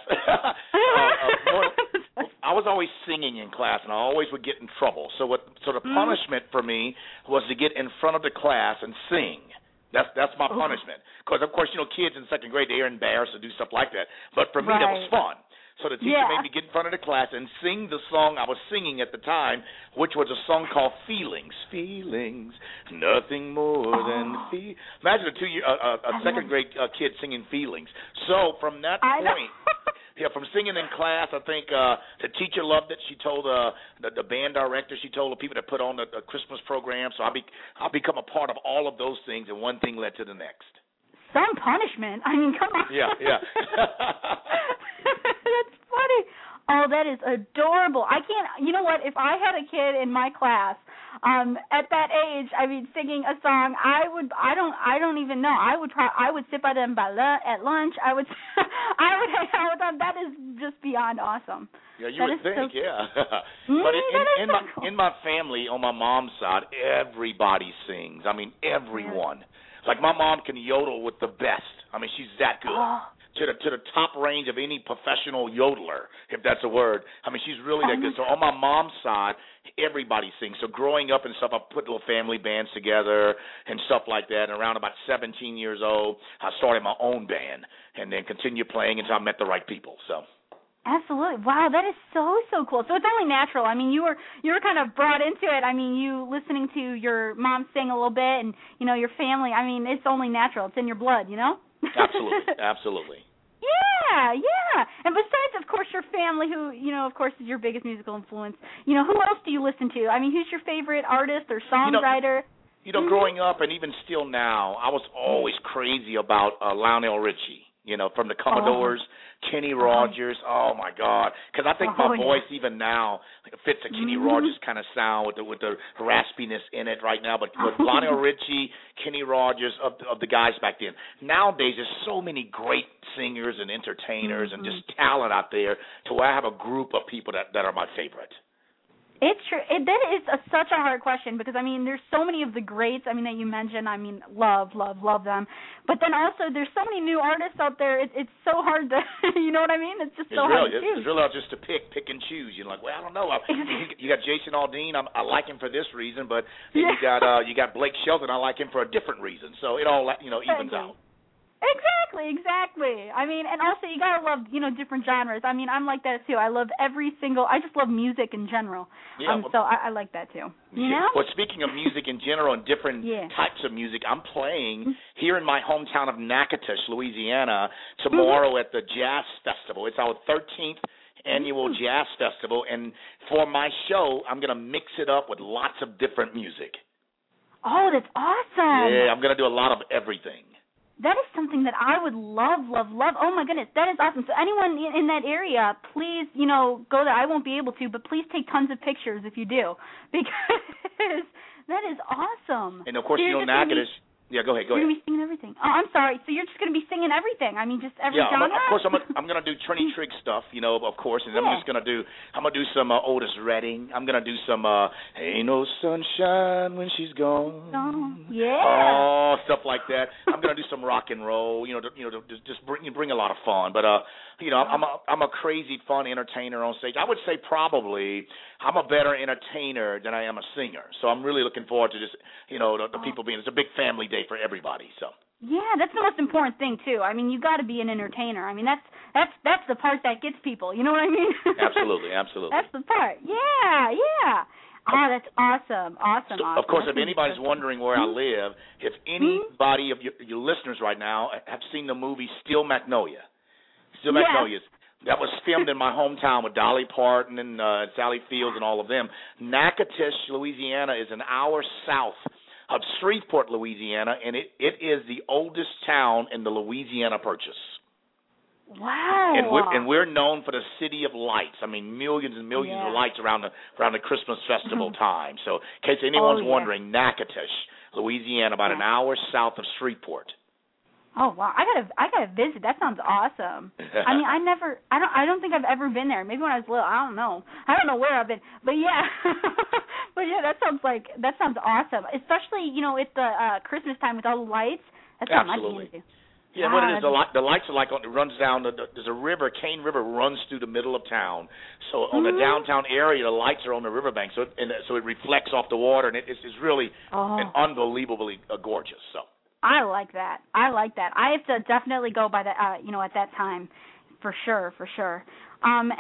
I was always singing in class, and I always would get in trouble. So the punishment for me was to get in front of the class and sing. That's my punishment. Because, of course, kids in second grade, they're embarrassed to do stuff like that. But for me, that was fun. So the teacher made me get in front of the class and sing the song I was singing at the time, which was a song called Feelings. Feelings, nothing more than feelings. Imagine a second grade kid singing Feelings. So from that point, from singing in class, I think the teacher loved it. She told the band director, she told the people that put on the Christmas program. So I'll become a part of all of those things, and one thing led to the next. Some punishment. I mean, come on. Yeah. That's funny. Oh, that is adorable. I can't. You know what? If I had a kid in my class, at that age, I mean, singing a song, I don't even know. I would sit by them at lunch. I would hang out with them. That is just beyond awesome. Yeah, you would think, But in my family, on my mom's side, everybody sings. I mean, everyone. Yeah. Like, my mom can yodel with the best. I mean, she's that good. To the top range of any professional yodeler, if that's a word. I mean, she's really that good. So on my mom's side, everybody sings. So growing up and stuff, I put little family bands together and stuff like that. And around about 17 years old, I started my own band and then continued playing until I met the right people. So. Absolutely. Wow, that is so cool. So it's only natural. I mean, you were kind of brought into it. I mean, you listening to your mom sing a little bit and, your family. I mean, it's only natural. It's in your blood, Absolutely. Yeah. And besides, of course, your family, who, of course, is your biggest musical influence, who else do you listen to? I mean, who's your favorite artist or songwriter? Growing up and even still now, I was always crazy about Lionel Richie. From the Commodores, Kenny Rogers. Oh my God! Because I think my voice even now fits a Kenny Rogers kind of sound with the raspiness in it right now. But Lionel Richie, Kenny Rogers of the guys back then. Nowadays, there's so many great singers and entertainers and just talent out there to where I have a group of people that are my favorite. It's true. That is such a hard question because, I mean, there's so many of the greats, I mean, that you mentioned. I mean, love them. But then also there's so many new artists out there. It's so hard to, you know what I mean? It's just so hard to choose. It's really hard just to pick and choose. You're like, well, I don't know. You got Jason Aldean. I like him for this reason, but you got Blake Shelton. I like him for a different reason. So it all, evens out. Exactly. I mean, and also you gotta love, different genres. I mean, I'm like that too. I just love music in general. Yeah, so I like that too. You know? Well, speaking of music in general and different types of music, I'm playing here in my hometown of Natchitoches, Louisiana, tomorrow at the Jazz Festival. It's our 13th annual Jazz Festival, and for my show, I'm gonna mix it up with lots of different music. Oh, that's awesome. Yeah, I'm gonna do a lot of everything. That is something that I would love. Oh, my goodness, that is awesome. So anyone in that area, please, go there. I won't be able to, but please take tons of pictures if you do, because that is awesome. And, of course, Natchitoches. Yeah, go ahead. You're going to be singing everything. Oh, I'm sorry. So you're just going to be singing everything. I mean, just every genre? Yeah, of course, I'm going to do Trini Trigg stuff, of course, and I'm just going to do some Otis Redding. I'm going to do some Ain't No Sunshine When She's Gone. Oh, stuff like that. I'm going to do some rock and roll, just bring a lot of fun. But, I'm a crazy, fun entertainer on stage. I would say probably I'm a better entertainer than I am a singer. So I'm really looking forward to just, the people being, it's a big family day for everybody. So. Yeah, that's the most important thing too. I mean, you got to be an entertainer. I mean, that's the part that gets people. You know what I mean? Absolutely. That's the part. Yeah. Oh, that's awesome. Of course, if anybody's wondering where I live, if anybody of your listeners right now have seen the movie Steel Magnolia. Steel Magnolias. That was filmed in my hometown with Dolly Parton and Sally Fields and all of them. Natchitoches, Louisiana is an hour south of Shreveport, Louisiana, and it is the oldest town in the Louisiana Purchase. Wow. And we're known for the city of lights. I mean, millions and millions of lights around the Christmas festival time. So, in case anyone's wondering, Natchitoches, Louisiana, about an hour south of Shreveport. Oh wow, I gotta visit. That sounds awesome. I mean, I don't think I've ever been there. Maybe when I was little, I don't know where I've been, but yeah, that sounds awesome. Especially it's the Christmas time with all the lights. That's something I'd be into. Yeah, what it is, the lights are like it runs down. There's a river, Cane River runs through the middle of town. So on the downtown area, the lights are on the riverbank, so it reflects off the water, and it's really and unbelievably gorgeous. So. I like that. I have to definitely go by that, at that time, for sure. And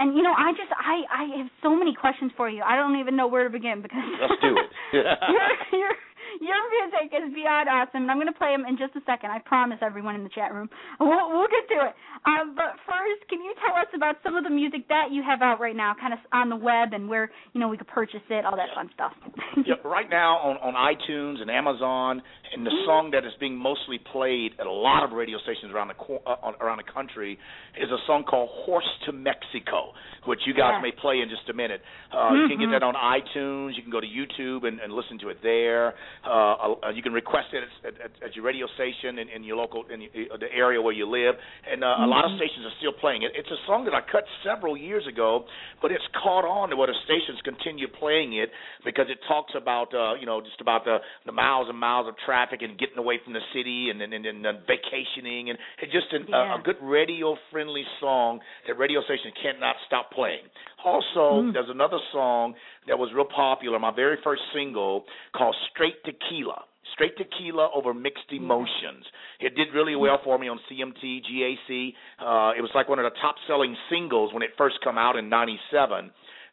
I have so many questions for you. I don't even know where to begin because let's do it. Your music is beyond awesome, and I'm going to play them in just a second. I promise everyone in the chat room. We'll get to it. But first, can you tell us about some of the music that you have out right now, kind of on the web, and where we could purchase it, all that fun stuff? Right now on iTunes and Amazon, and the song that is being mostly played at a lot of radio stations around the country is a song called "Horse to Mexico," which you guys may play in just a minute. You can get that on iTunes. You can go to YouTube and listen to it there. You can request it at your radio station in your local the area where you live, and a lot of stations are still playing it. It's a song that I cut several years ago, but it's caught on to where the stations continue playing it because it talks about just about the miles and miles of traffic and getting away from the city and vacationing, and it's just a good radio friendly song that radio stations cannot stop playing. Also, there's another song that was real popular, my very first single, called Straight Tequila. Straight Tequila over Mixed Emotions. It did really well for me on CMT, GAC. It was like one of the top-selling singles when it first came out in 97,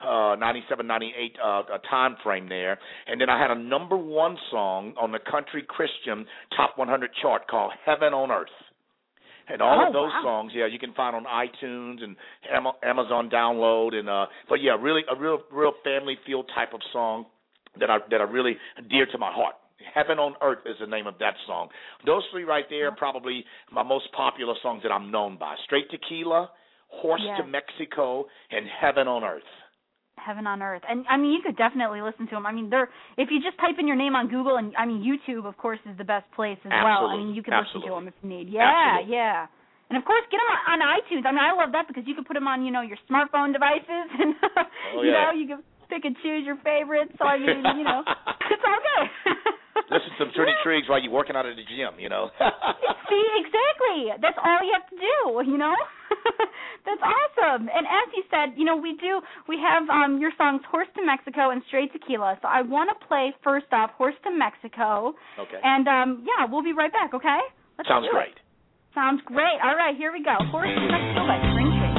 98 time frame there. And then I had a number one song on the Country Christian Top 100 chart called Heaven on Earth. And all of those songs, you can find on iTunes and Amazon download. And but yeah, really a real family feel type of song that are really dear to my heart. Heaven on Earth is the name of that song. Those three right there are probably my most popular songs that I'm known by. Straight Tequila, Horse to Mexico, and Heaven on Earth. Heaven on Earth. And, I mean, you could definitely listen to them. I mean, if you just type in your name on Google, and, I mean, YouTube, of course, is the best place as well. I mean, you can listen to them if you need. Yeah. And, of course, get them on iTunes. I mean, I love that because you can put them on, your smartphone devices. And, you can pick and choose your favorites. So, I mean, it's all good. Listen to some Trudy Triggs while you're working out at the gym, See, exactly. That's all you have to do, That's awesome. And as you said, we have your songs Horse to Mexico and Straight Tequila. So I want to play first off Horse to Mexico. Okay. And we'll be right back, okay? Sounds great. Sounds great. All right, here we go. Horse to Mexico by Spring Tree.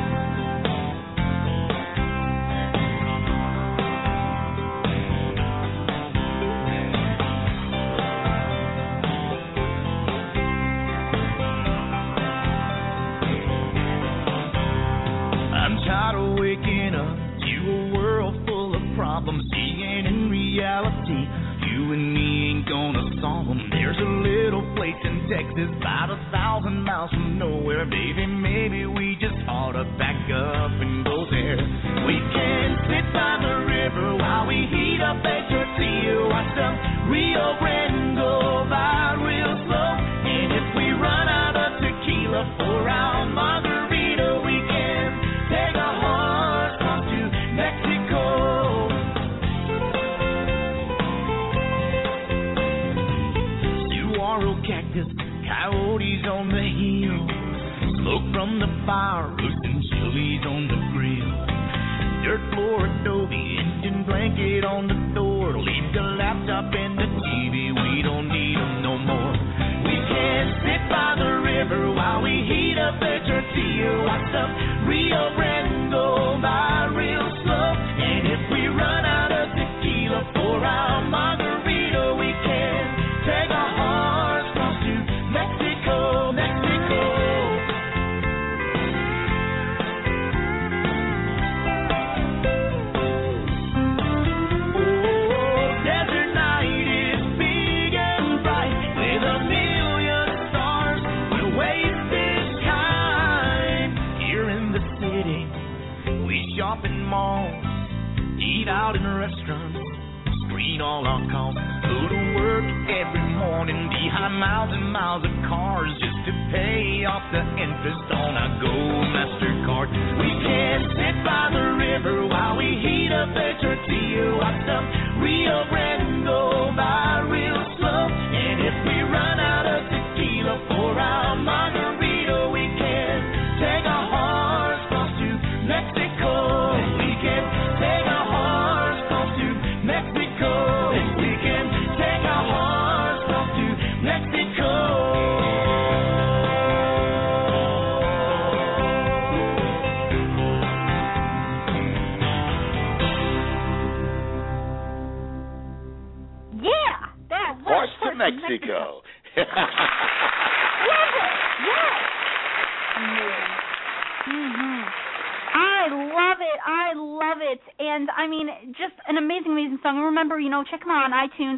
Tired of waking up to a world full of problems, seeing in reality you and me ain't gonna solve them. There's a little place in Texas about 1,000 miles from nowhere, baby, maybe we just ought to back up and go there. We can sit by the river while we heat up a tortilla, watch the Rio Grande go by real slow, and if we run out of tequila for our margarita, we can take a horse up to Mexico. Saguaro cactus, coyotes on the hill, smoke from the fire, roasting chilies on the grill. Dirt floor adobe, engine blanket on the door. Leave the laptop and the TV, we don't need them no more. We can sit by the river while we heat up a tortilla, watch the Rio Grande go by real slow. And if we run out of tequila for our margarita, we can take a horse across to Mexico, Mexico. Oh, desert night is big and bright with a million stars. We'll waste this time. out in restaurants, screen all our calls, go to work every morning behind miles and miles of cars just to pay off the interest on our Gold MasterCard. We can sit by the river while we heat up a tortilla, watch some Rio Grande go by real slow, and if we run out of tequila for our margarita, we can take our horse across to Mexico. We can take our horse across to Mexico. We can take our horse across to Mexico. Yeah, that was Horse to Mexico. Love it. Yes. Mm-hmm. I love it. And I mean, just an amazing song. And remember, check them out on iTunes.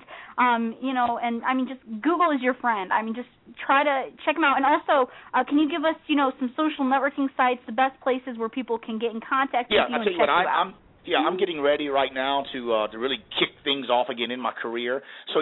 And I mean, just Google is your friend. I mean, just try to check them out. And also, can you give us, some social networking sites, the best places where people can get in contact with you I'll and tell you check what, you out? I'm getting ready right now to really kick things off again in my career. So,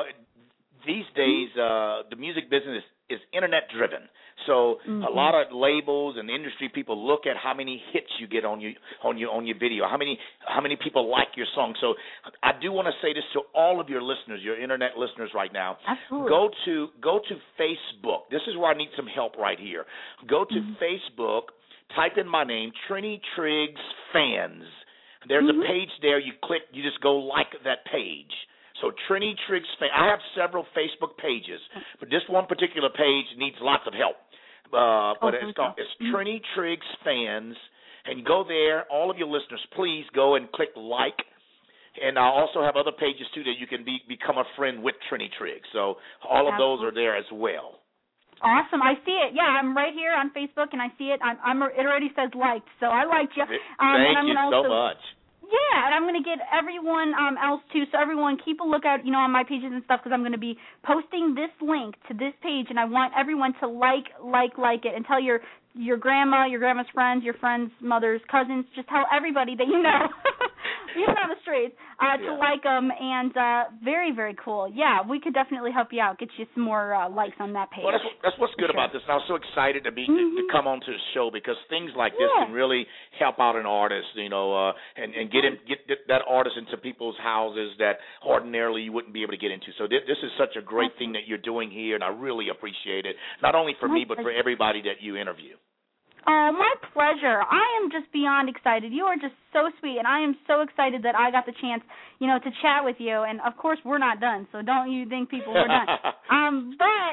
these days, the music business is internet driven. So a lot of labels and industry people look at how many hits you get on your video, how many people like your song. So I do want to say this to all of your listeners, your internet listeners right now. Absolutely. Go to Facebook. This is where I need some help right here. Go to Facebook, type in my name, Trini Triggs Fans. There's a page there. You click, you just go like that page. So Trini Triggs Fans. I have several Facebook pages, but this one particular page needs lots of help. But it's Trini Triggs Fans, and go there. All of your listeners, please go and click like. And I also have other pages too that you can become a friend with Trini Triggs. So all of those are there as well. Awesome. I see it. Yeah, I'm right here on Facebook, and I see it. It already says liked, so I liked you. Thank you so much. Yeah, and I'm going to get everyone else, too, so everyone keep a lookout, on my pages and stuff, because I'm going to be posting this link to this page, and I want everyone to like it, and tell your grandma, your grandma's friends, your friends' mothers, cousins, just tell everybody that you know, even on the streets, to like them, and very, very cool. Yeah, we could definitely help you out, get you some more likes on that page. Well, that's what's good about this, and I was so excited to come on to the show, because things like this can really help out an artist, and get that artist into people's houses that ordinarily you wouldn't be able to get into. So this is such a great thing that you're doing here, and I really appreciate it, not only for me, but for everybody that you interview. Oh, my pleasure. I am just beyond excited. You are just so sweet, and I am so excited that I got the chance, to chat with you. And, of course, we're not done, so don't you think people we're done. But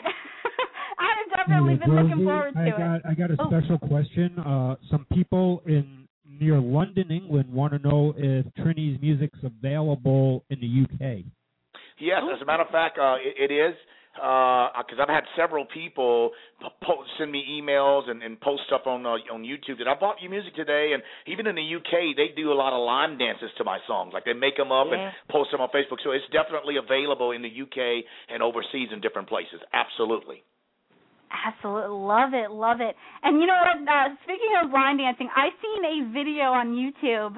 I have definitely been looking forward to it. I got a special question. Some people near London, England, want to know if Trini's music's available in the UK. Yes, as a matter of fact, it is. Because I've had several people send me emails and post stuff on YouTube that I bought your music today, and even in the UK they do a lot of line dances to my songs. Like they make them up and post them on Facebook. So it's definitely available in the UK and overseas in different places. Absolutely. Absolutely. Love it. And you know what? Speaking of line dancing, I seen a video on YouTube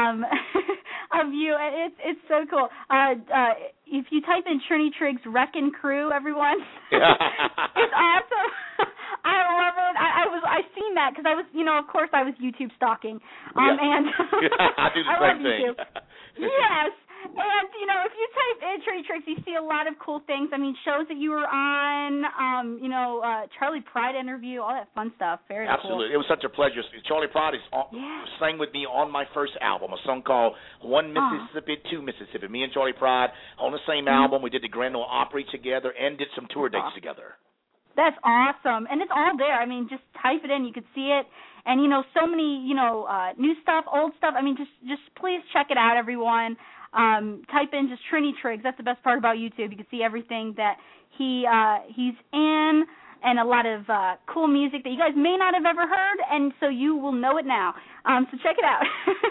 of you. It's so cool. If you type in Trini Triggs Wreckin' Crew, everyone, it's awesome. I love it. I seen that because I was, of course, I was YouTube stalking. And I do the same thing. Yes. And, if you type in Trini Triggs, you see a lot of cool things. I mean, shows that you were on, Charlie Pride interview, all that fun stuff. Very Absolutely. cool. It was such a pleasure. Charlie Pride sang with me on my first album, a song called One Mississippi, Two Mississippi. Me and Charlie Pride on the same album. We did the Grand Ole Opry together and did some tour dates together. That's awesome. And it's all there. I mean, just type it in. You can see it. And, so many, new stuff, old stuff. I mean, just please check it out, everyone. Type in just Trini Triggs. That's the best part about YouTube. You can see everything that he's in and a lot of cool music that you guys may not have ever heard, and so you will know it now. So check it out.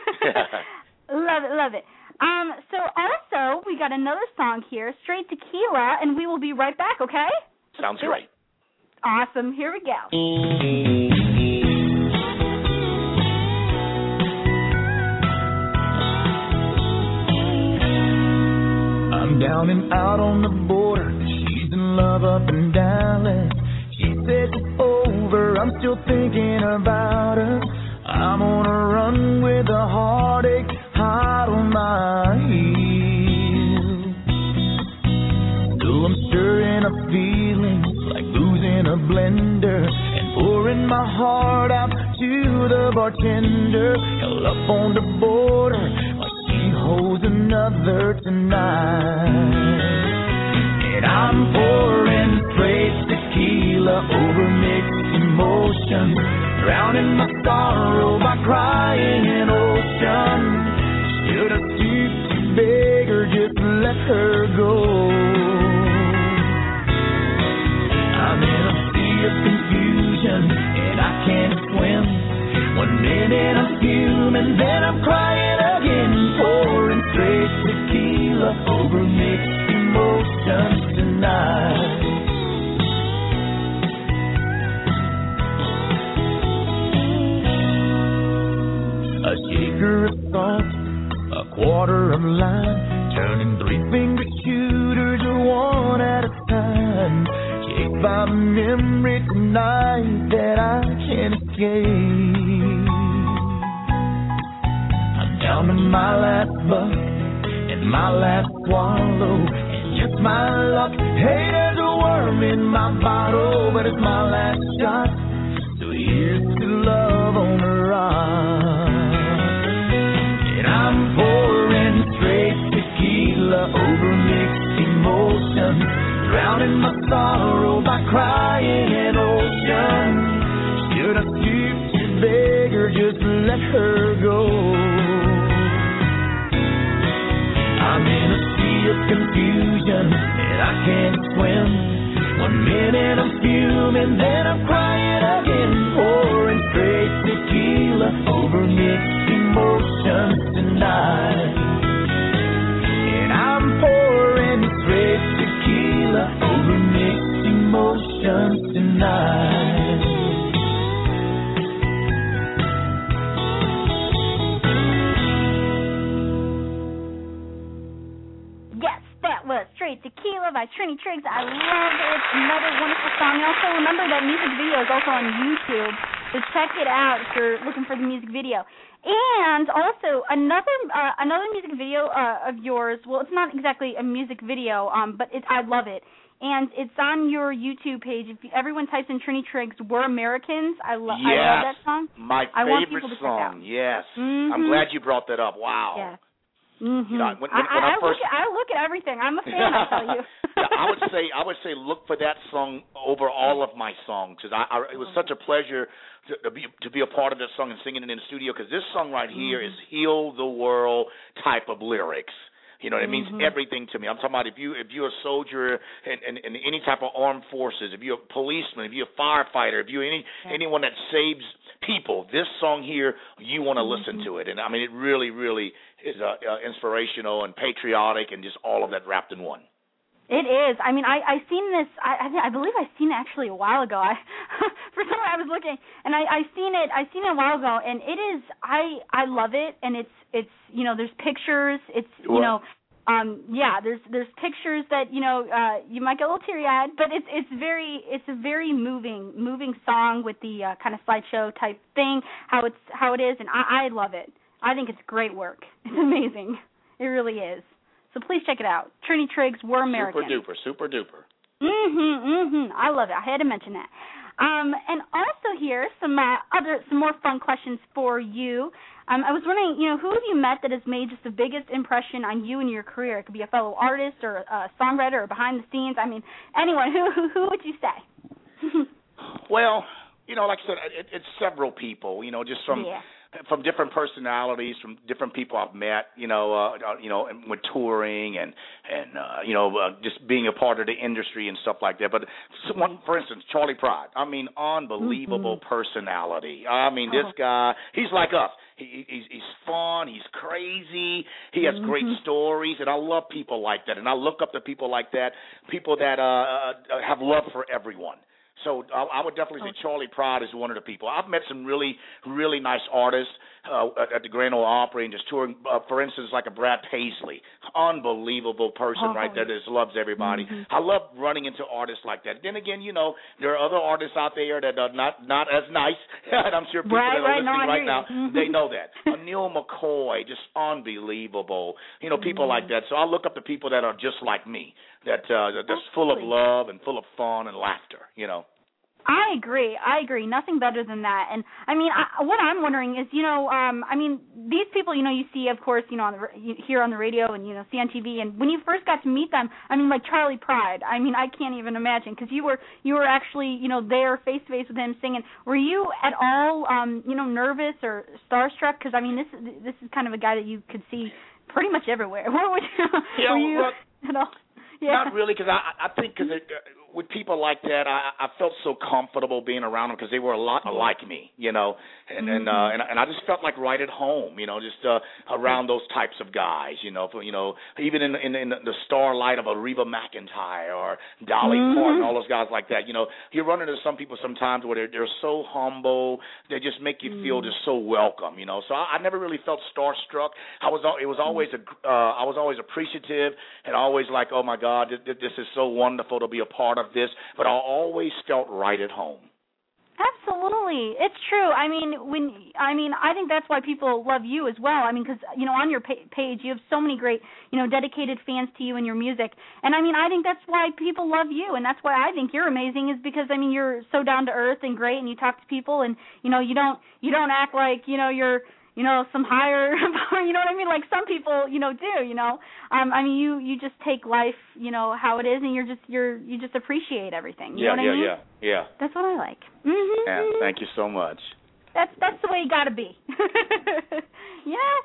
Love it. So also, we got another song here, Straight Tequila, and we will be right back, okay? Sounds great. Awesome. Here we go. down and out on the border. She's in love up in Dallas. She says it's over, I'm still thinking about her. I'm on a run with a heartache hot on my heels. So I'm stirring up feelings like booze in a blender and pouring my heart out to the bartender. Held up on the border while she holds another tonight. And I'm pouring straight tequila over mixed emotions, drowning my sorrow by crying in ocean. Should I stoop to beg or just let her go? I'm in a sea of confusion and I can't swim. 1 minute I'm fuming, then I'm crying again. Pouring straight tequila over mixed emotions tonight. A shaker of salt, a quarter of lime, turning 3-finger shooters one at a time. Chased by a memory tonight that I can't escape. I'm down to my last buck and my last swallow, and just my luck. Hey, there's a worm in my bottle, but it's my last shot. So here's to love on the rocks. I'm pouring straight tequila over mixed emotions, drowning my sorrow by crying in ocean. Should I stoop to beg or just let her go? I'm in a sea of confusion and I can't swim. 1 minute I'm fuming, then I'm crying again. Pouring straight tequila over mixed emotions tonight. And I'm pouring straight tequila over mixed emotions tonight. Yes, that was Straight Tequila by Trini Triggs. I love it. Another wonderful song. And also remember that music video is also on YouTube, so check it out if you're looking for the music video. And also another music video of yours. Well, it's not exactly a music video, but I love it. And it's on your YouTube page. If everyone types in Trini Triggs, "We're Americans," I love that song. My favorite song. Yes, mm-hmm. I'm glad you brought that up. Wow. Yes. Mm-hmm. You know, when I look at everything. I'm a fan. I tell you. I would say look for that song over all of my songs, because it was such a pleasure to be a part of that song and singing it in the studio, because this song right here is heal the world type of lyrics. You know, it means everything to me. I'm talking about if you're a soldier in any type of armed forces, if you're a policeman, if you're a firefighter, if you're anyone that saves people, this song here, you want to listen to it. And I mean, it really, really is inspirational and patriotic and just all of that wrapped in one. It is. I mean, I seen this. I believe I seen it actually a while ago. For some reason I was looking, and I seen it a while ago, and it is. I love it, and it's you know, there's pictures. It's you know, there's pictures that you know you might get a little teary-eyed, but it's a very moving song with the kind of slideshow type thing. How it is, and I love it. I think it's great work. It's amazing. It really is. So please check it out. Trini Triggs, We're American. Super duper. I love it. I had to mention that. And also here some more fun questions for you. I was wondering, you know, who have you met that has made just the biggest impression on you in your career? It could be a fellow artist or a songwriter or behind the scenes. I mean, anyone. Who would you say? Well, you know, like I said, it's several people. You know, just from different personalities, from different people I've met, you know, with touring and just being a part of the industry and stuff like that. But someone, for instance, Charley Pride. I mean, unbelievable personality. I mean, this guy, he's like us. He's fun. He's crazy. He has great stories, and I love people like that. And I look up to people like that, people that have love for everyone. So I would definitely say Charley Pride is one of the people. I've met some really, really nice artists at the Grand Ole Opry and just touring, for instance, like a Brad Paisley, unbelievable person right there that just loves everybody. Mm-hmm. I love running into artists like that. Then again, there are other artists out there that are not as nice, and I'm sure people that are listening right now, they know that. Neil McCoy, just unbelievable. People like that. So I look up to people that are just like me, that's full of love and full of fun and laughter, I agree. Nothing better than that. And I mean, what I'm wondering is, I mean, these people, you see, of course, hear on the radio and see on TV. And when you first got to meet them, I mean, like Charlie Pride. I mean, I can't even imagine because you were actually, there face to face with him singing. Were you at all, nervous or starstruck? Because I mean, this is kind of a guy that you could see pretty much everywhere. Were you at all? Yeah. Not really, because I think with people like that, I felt so comfortable being around them because they were a lot like me, and I just felt like right at home, just around those types of guys, even in the starlight of a Reba McEntire or Dolly Parton, all those guys like that, you run into some people sometimes where they're so humble, they just make you feel just so welcome, So I never really felt starstruck. I was always appreciative and always like, oh my God, this is so wonderful to be a part of this, but I always felt right at home. Absolutely, it's true. I mean, I think that's why people love you as well. I mean, because on your page you have so many great, dedicated fans to you and your music. And I mean, I think that's why people love you, and that's why I think you're amazing. Is because I mean, you're so down to earth and great, and you talk to people, and you don't act like you're some higher, you know what I mean? Like some people, do, I mean, you just take life, how it is, and you just appreciate everything. You know what I mean? Yeah. That's what I like. Mm-hmm. Yeah, thank you so much. That's the way you got to be. Yeah.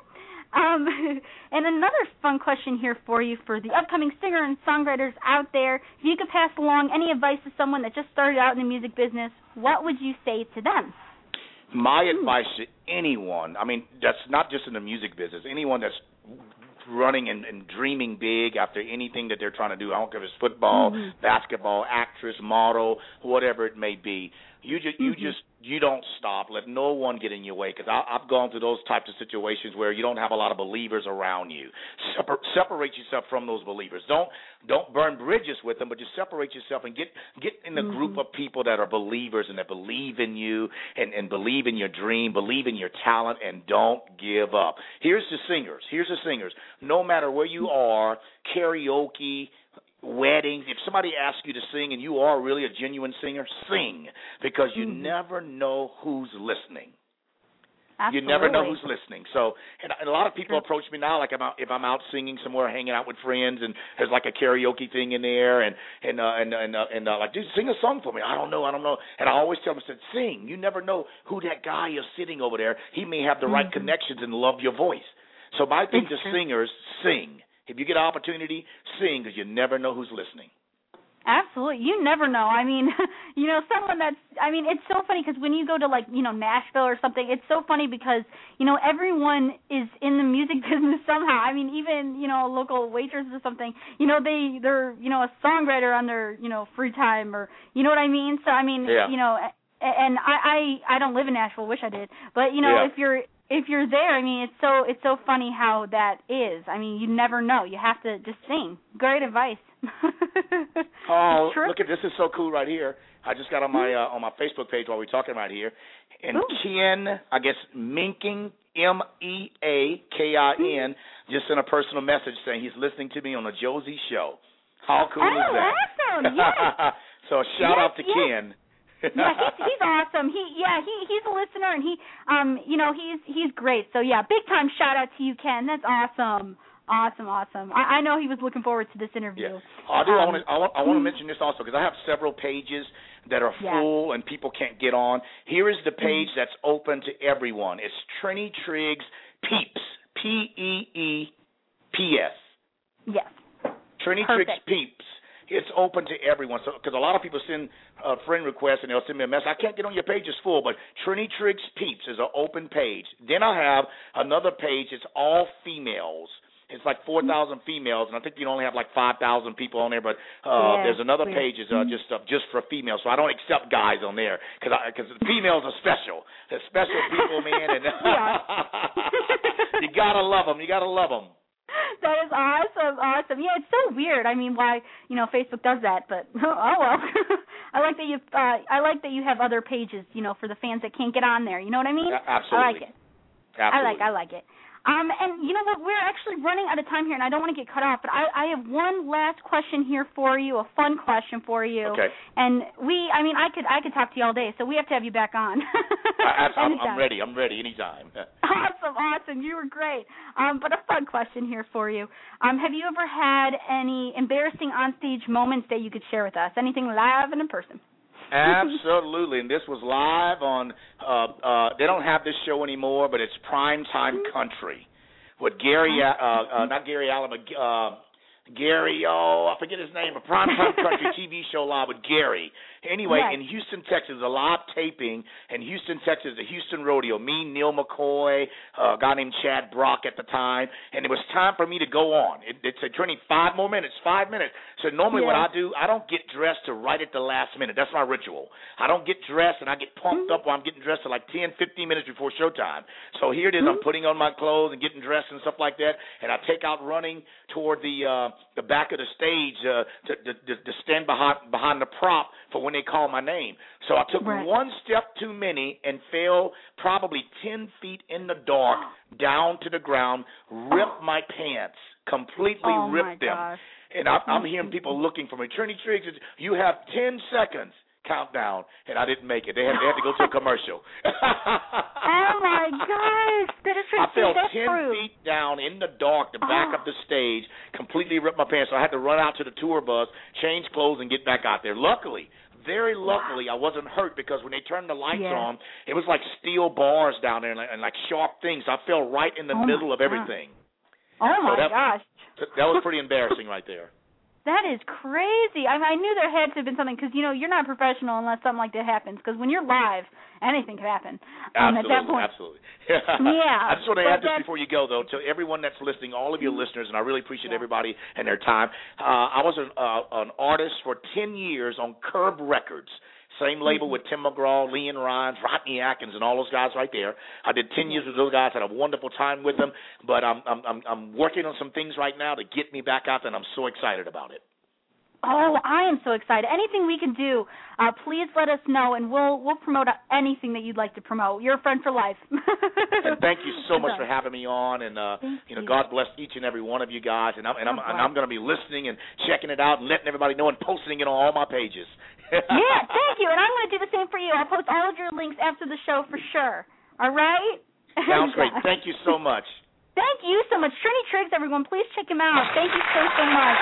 And another fun question here for you for the upcoming singer and songwriters out there. If you could pass along any advice to someone that just started out in the music business, what would you say to them? My advice to anyone, I mean, that's not just in the music business, anyone that's running and dreaming big after anything that they're trying to do, I don't care if it's football, basketball, actress, model, whatever it may be, you don't stop. Let no one get in your way, because I've gone through those types of situations where you don't have a lot of believers around you. Separate yourself from those believers. Don't burn bridges with them, but just separate yourself and get in a group of people that are believers and that believe in you and believe in your dream, believe in your talent, and don't give up. Here's the singers. No matter where you are, karaoke, weddings, if somebody asks you to sing and you are really a genuine singer, sing, because you never know who's listening. Absolutely. You never know who's listening. So, and a lot of people approach me now, like if I'm out singing somewhere, hanging out with friends, and there's like a karaoke thing in there, and like, dude, sing a song for me. I don't know. And I always tell them, I said, sing. You never know who that guy is sitting over there. He may have the right connections and love your voice. So my thing to singers, sing. If you get an opportunity, sing, because you never know who's listening. Absolutely. You never know. I mean, someone it's so funny because when you go to, like, Nashville or something, it's so funny because, everyone is in the music business somehow. I mean, even, local waitress or something, they're, a songwriter on their, free time, or, you know what I mean? So, I mean, and I don't live in Nashville, wish I did, but, if you're there, I mean, it's so funny how that is. I mean, you never know. You have to just sing. Great advice. Oh, look at this! Is so cool right here. I just got on my Facebook page while we're talking right here, and Ken, I guess Meakin, MEAKIN, just sent a personal message saying he's listening to me on the Josie Show. How cool is that? Awesome! Yes. So a shout out to Ken. Yeah, he's awesome. He's a listener, and he's great. So yeah, big time shout out to you, Ken. That's awesome. Awesome. I know he was looking forward to this interview. Yeah. I want to mention this also, because I have several pages that are full and people can't get on. Here is the page that's open to everyone. It's Trini Triggs Peeps, PEEPS. Yes. Trini Triggs Peeps. It's open to everyone, so because a lot of people send friend requests and they'll send me a message. I can't get on your page; it's full. But Trini Triggs Peeps is an open page. Then I have another page. It's all females, it's like 4,000 females, and I think you only have like 5,000 people on there. But there's another page is just for females, so I don't accept guys on there because females are special. They're special people, man, and you gotta love them. You gotta love them. That is awesome. Yeah, it's so weird. I mean, why Facebook does that? But oh well. I like that you have other pages, for the fans that can't get on there. You know what I mean? Absolutely. I like it. Absolutely. I like it. And you know what? We're actually running out of time here, and I don't want to get cut off, but I have one last question here for you, a fun question for you. Okay. And I could talk to you all day, so we have to have you back on. I'm ready. I'm ready anytime. Awesome. You were great. But a fun question here for you. Have you ever had any embarrassing onstage moments that you could share with us? Anything live and in person? Absolutely, and this was live on, they don't have this show anymore, but it's Primetime Country with Gary, not Gary Allen, but Gary, I forget his name, a Primetime Country TV show live with Gary. Anyway, in Houston, Texas, a live taping in Houston, Texas, the Houston Rodeo. Me, Neil McCoy, a guy named Chad Brock at the time, and it was time for me to go on. It said, Trini, 5 more minutes, 5 minutes. So normally what I do, I don't get dressed to right at the last minute. That's my ritual. I don't get dressed, and I get pumped up while I'm getting dressed to like 10, 15 minutes before showtime. So here it is. I'm putting on my clothes and getting dressed and stuff like that, and I take out running toward the back of the stage to stand behind the prop for when they call my name. So I took one step too many and fell probably 10 feet in the dark down to the ground, ripped my pants, completely ripped them. Gosh. And I'm hearing people looking for me. Trini Triggs, you have 10 seconds. Countdown, and I didn't make it. They had to go to a commercial. Oh my gosh! I fell 10 feet down in the dark, the back of the stage, completely ripped my pants. So I had to run out to the tour bus, change clothes, and get back out there. Luckily, very luckily, I wasn't hurt because when they turned the lights on, it was like steel bars down there and like sharp things. I fell right in the middle of everything. Oh my gosh! That was pretty embarrassing right there. That is crazy. I knew there had to have been something because, you're not professional unless something like that happens because when you're live, anything could happen. Absolutely, at that point. Absolutely. Yeah. I just want to add this before you go, though, to everyone that's listening, all of your listeners, and I really appreciate everybody and their time. I was an artist for 10 years on Curb Records. Same label with Tim McGraw, Leon Rhymes, Rodney Atkins, and all those guys right there. I did 10 years with those guys, had a wonderful time with them. But I'm working on some things right now to get me back out there, and I'm so excited about it. Oh, I am so excited. Anything we can do, please let us know, and we'll promote anything that you'd like to promote. You're a friend for life. And thank you so much for having me on, and God bless each and every one of you guys. And I'm going to be listening and checking it out and letting everybody know and posting it on all my pages. Yeah, thank you. And I'm going to do the same for you. I'll post all of your links after the show for sure. All right? Sounds great. Thank you so much. Thank you so much. Trini Triggs, everyone. Please check him out. Thank you so much.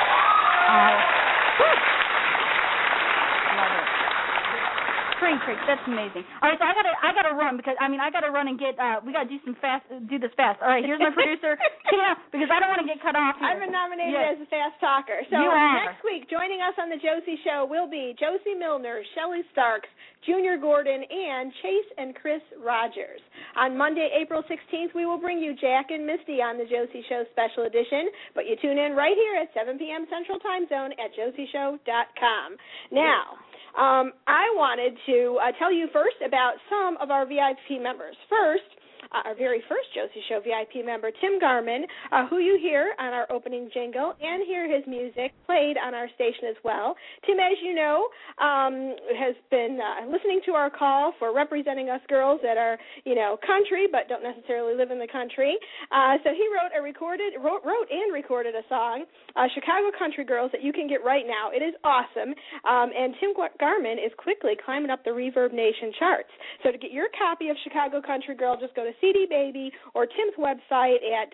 Love it. Trini Triggs, that's amazing. All right, so I gotta run because I gotta run and get we gotta do this fast. All right, here's my producer. Yeah, because I don't want to get cut off here. I've been nominated as a fast talker. So next week, joining us on the Josie Show will be Josie Milner, Shelley Starks, Junior Gordon, and Chase and Chris Rogers. On Monday, April 16th, we will bring you Jack and Misty on the Josie Show Special Edition, but you tune in right here at 7 p.m. Central Time Zone at josieshow.com. Now, I wanted to tell you first about some of our VIP members. First, our very first Josie Show VIP member, Tim Garman, who you hear on our opening jingle and hear his music played on our station as well. Tim, as you know, has been listening to our call for representing us girls that are, country but don't necessarily live in the country. So he wrote and recorded a song, Chicago Country Girls, that you can get right now. It is awesome. And Tim Garman is quickly climbing up the Reverb Nation charts. So to get your copy of Chicago Country Girl, just go to CD Baby or Tim's website at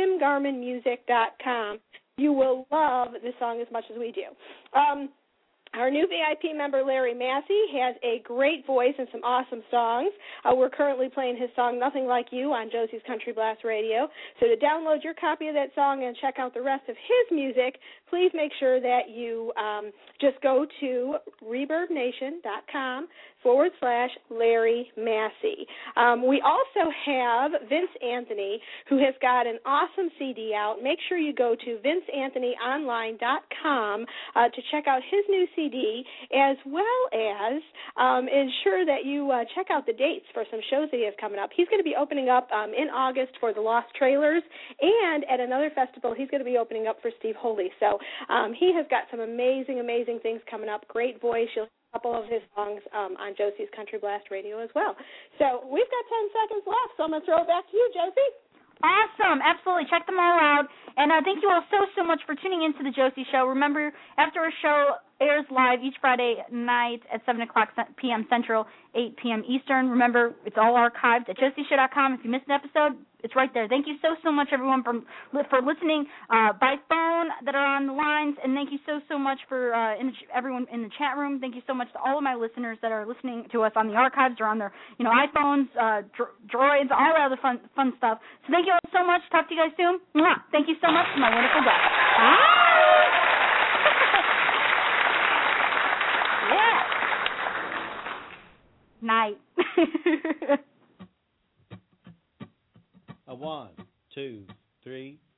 www.timgarmanmusic.com. You will love this song as much as we do. Our new VIP member, Larry Massey, has a great voice and some awesome songs. We're currently playing his song, Nothing Like You, on Josie's Country Blast Radio. So to download your copy of that song and check out the rest of his music, please make sure that you just go to ReverbNation.com/Larry Massey. We also have Vince Anthony, who has got an awesome CD out. Make sure you go to VinceAnthonyOnline.com to check out his new CD, as well as ensure that you check out the dates for some shows that he has coming up. He's going to be opening up in August for the Lost Trailers, and at another festival he's going to be opening up for Steve Holy. So he has got some amazing, amazing things coming up. Great voice. You'll hear a couple of his songs on Josie's Country Blast Radio as well. So we've got 10 seconds left, so I'm going to throw it back to you, Josie. Awesome. Absolutely. Check them all out. And thank you all so much for tuning into The Josie Show. Remember, after our show airs live each Friday night at 7 o'clock p.m. Central, 8 p.m. Eastern. Remember, it's all archived at josieshow.com. If you missed an episode, it's right there. Thank you so much, everyone, for listening by phone that are on the lines. And thank you so much for everyone in the chat room. Thank you so much to all of my listeners that are listening to us on the archives or on their iPhones, Droids, all that other fun stuff. So thank you all so much. Talk to you guys soon. Mwah. Thank you so much to my wonderful guest. Yeah. Night. 1, 2, 3.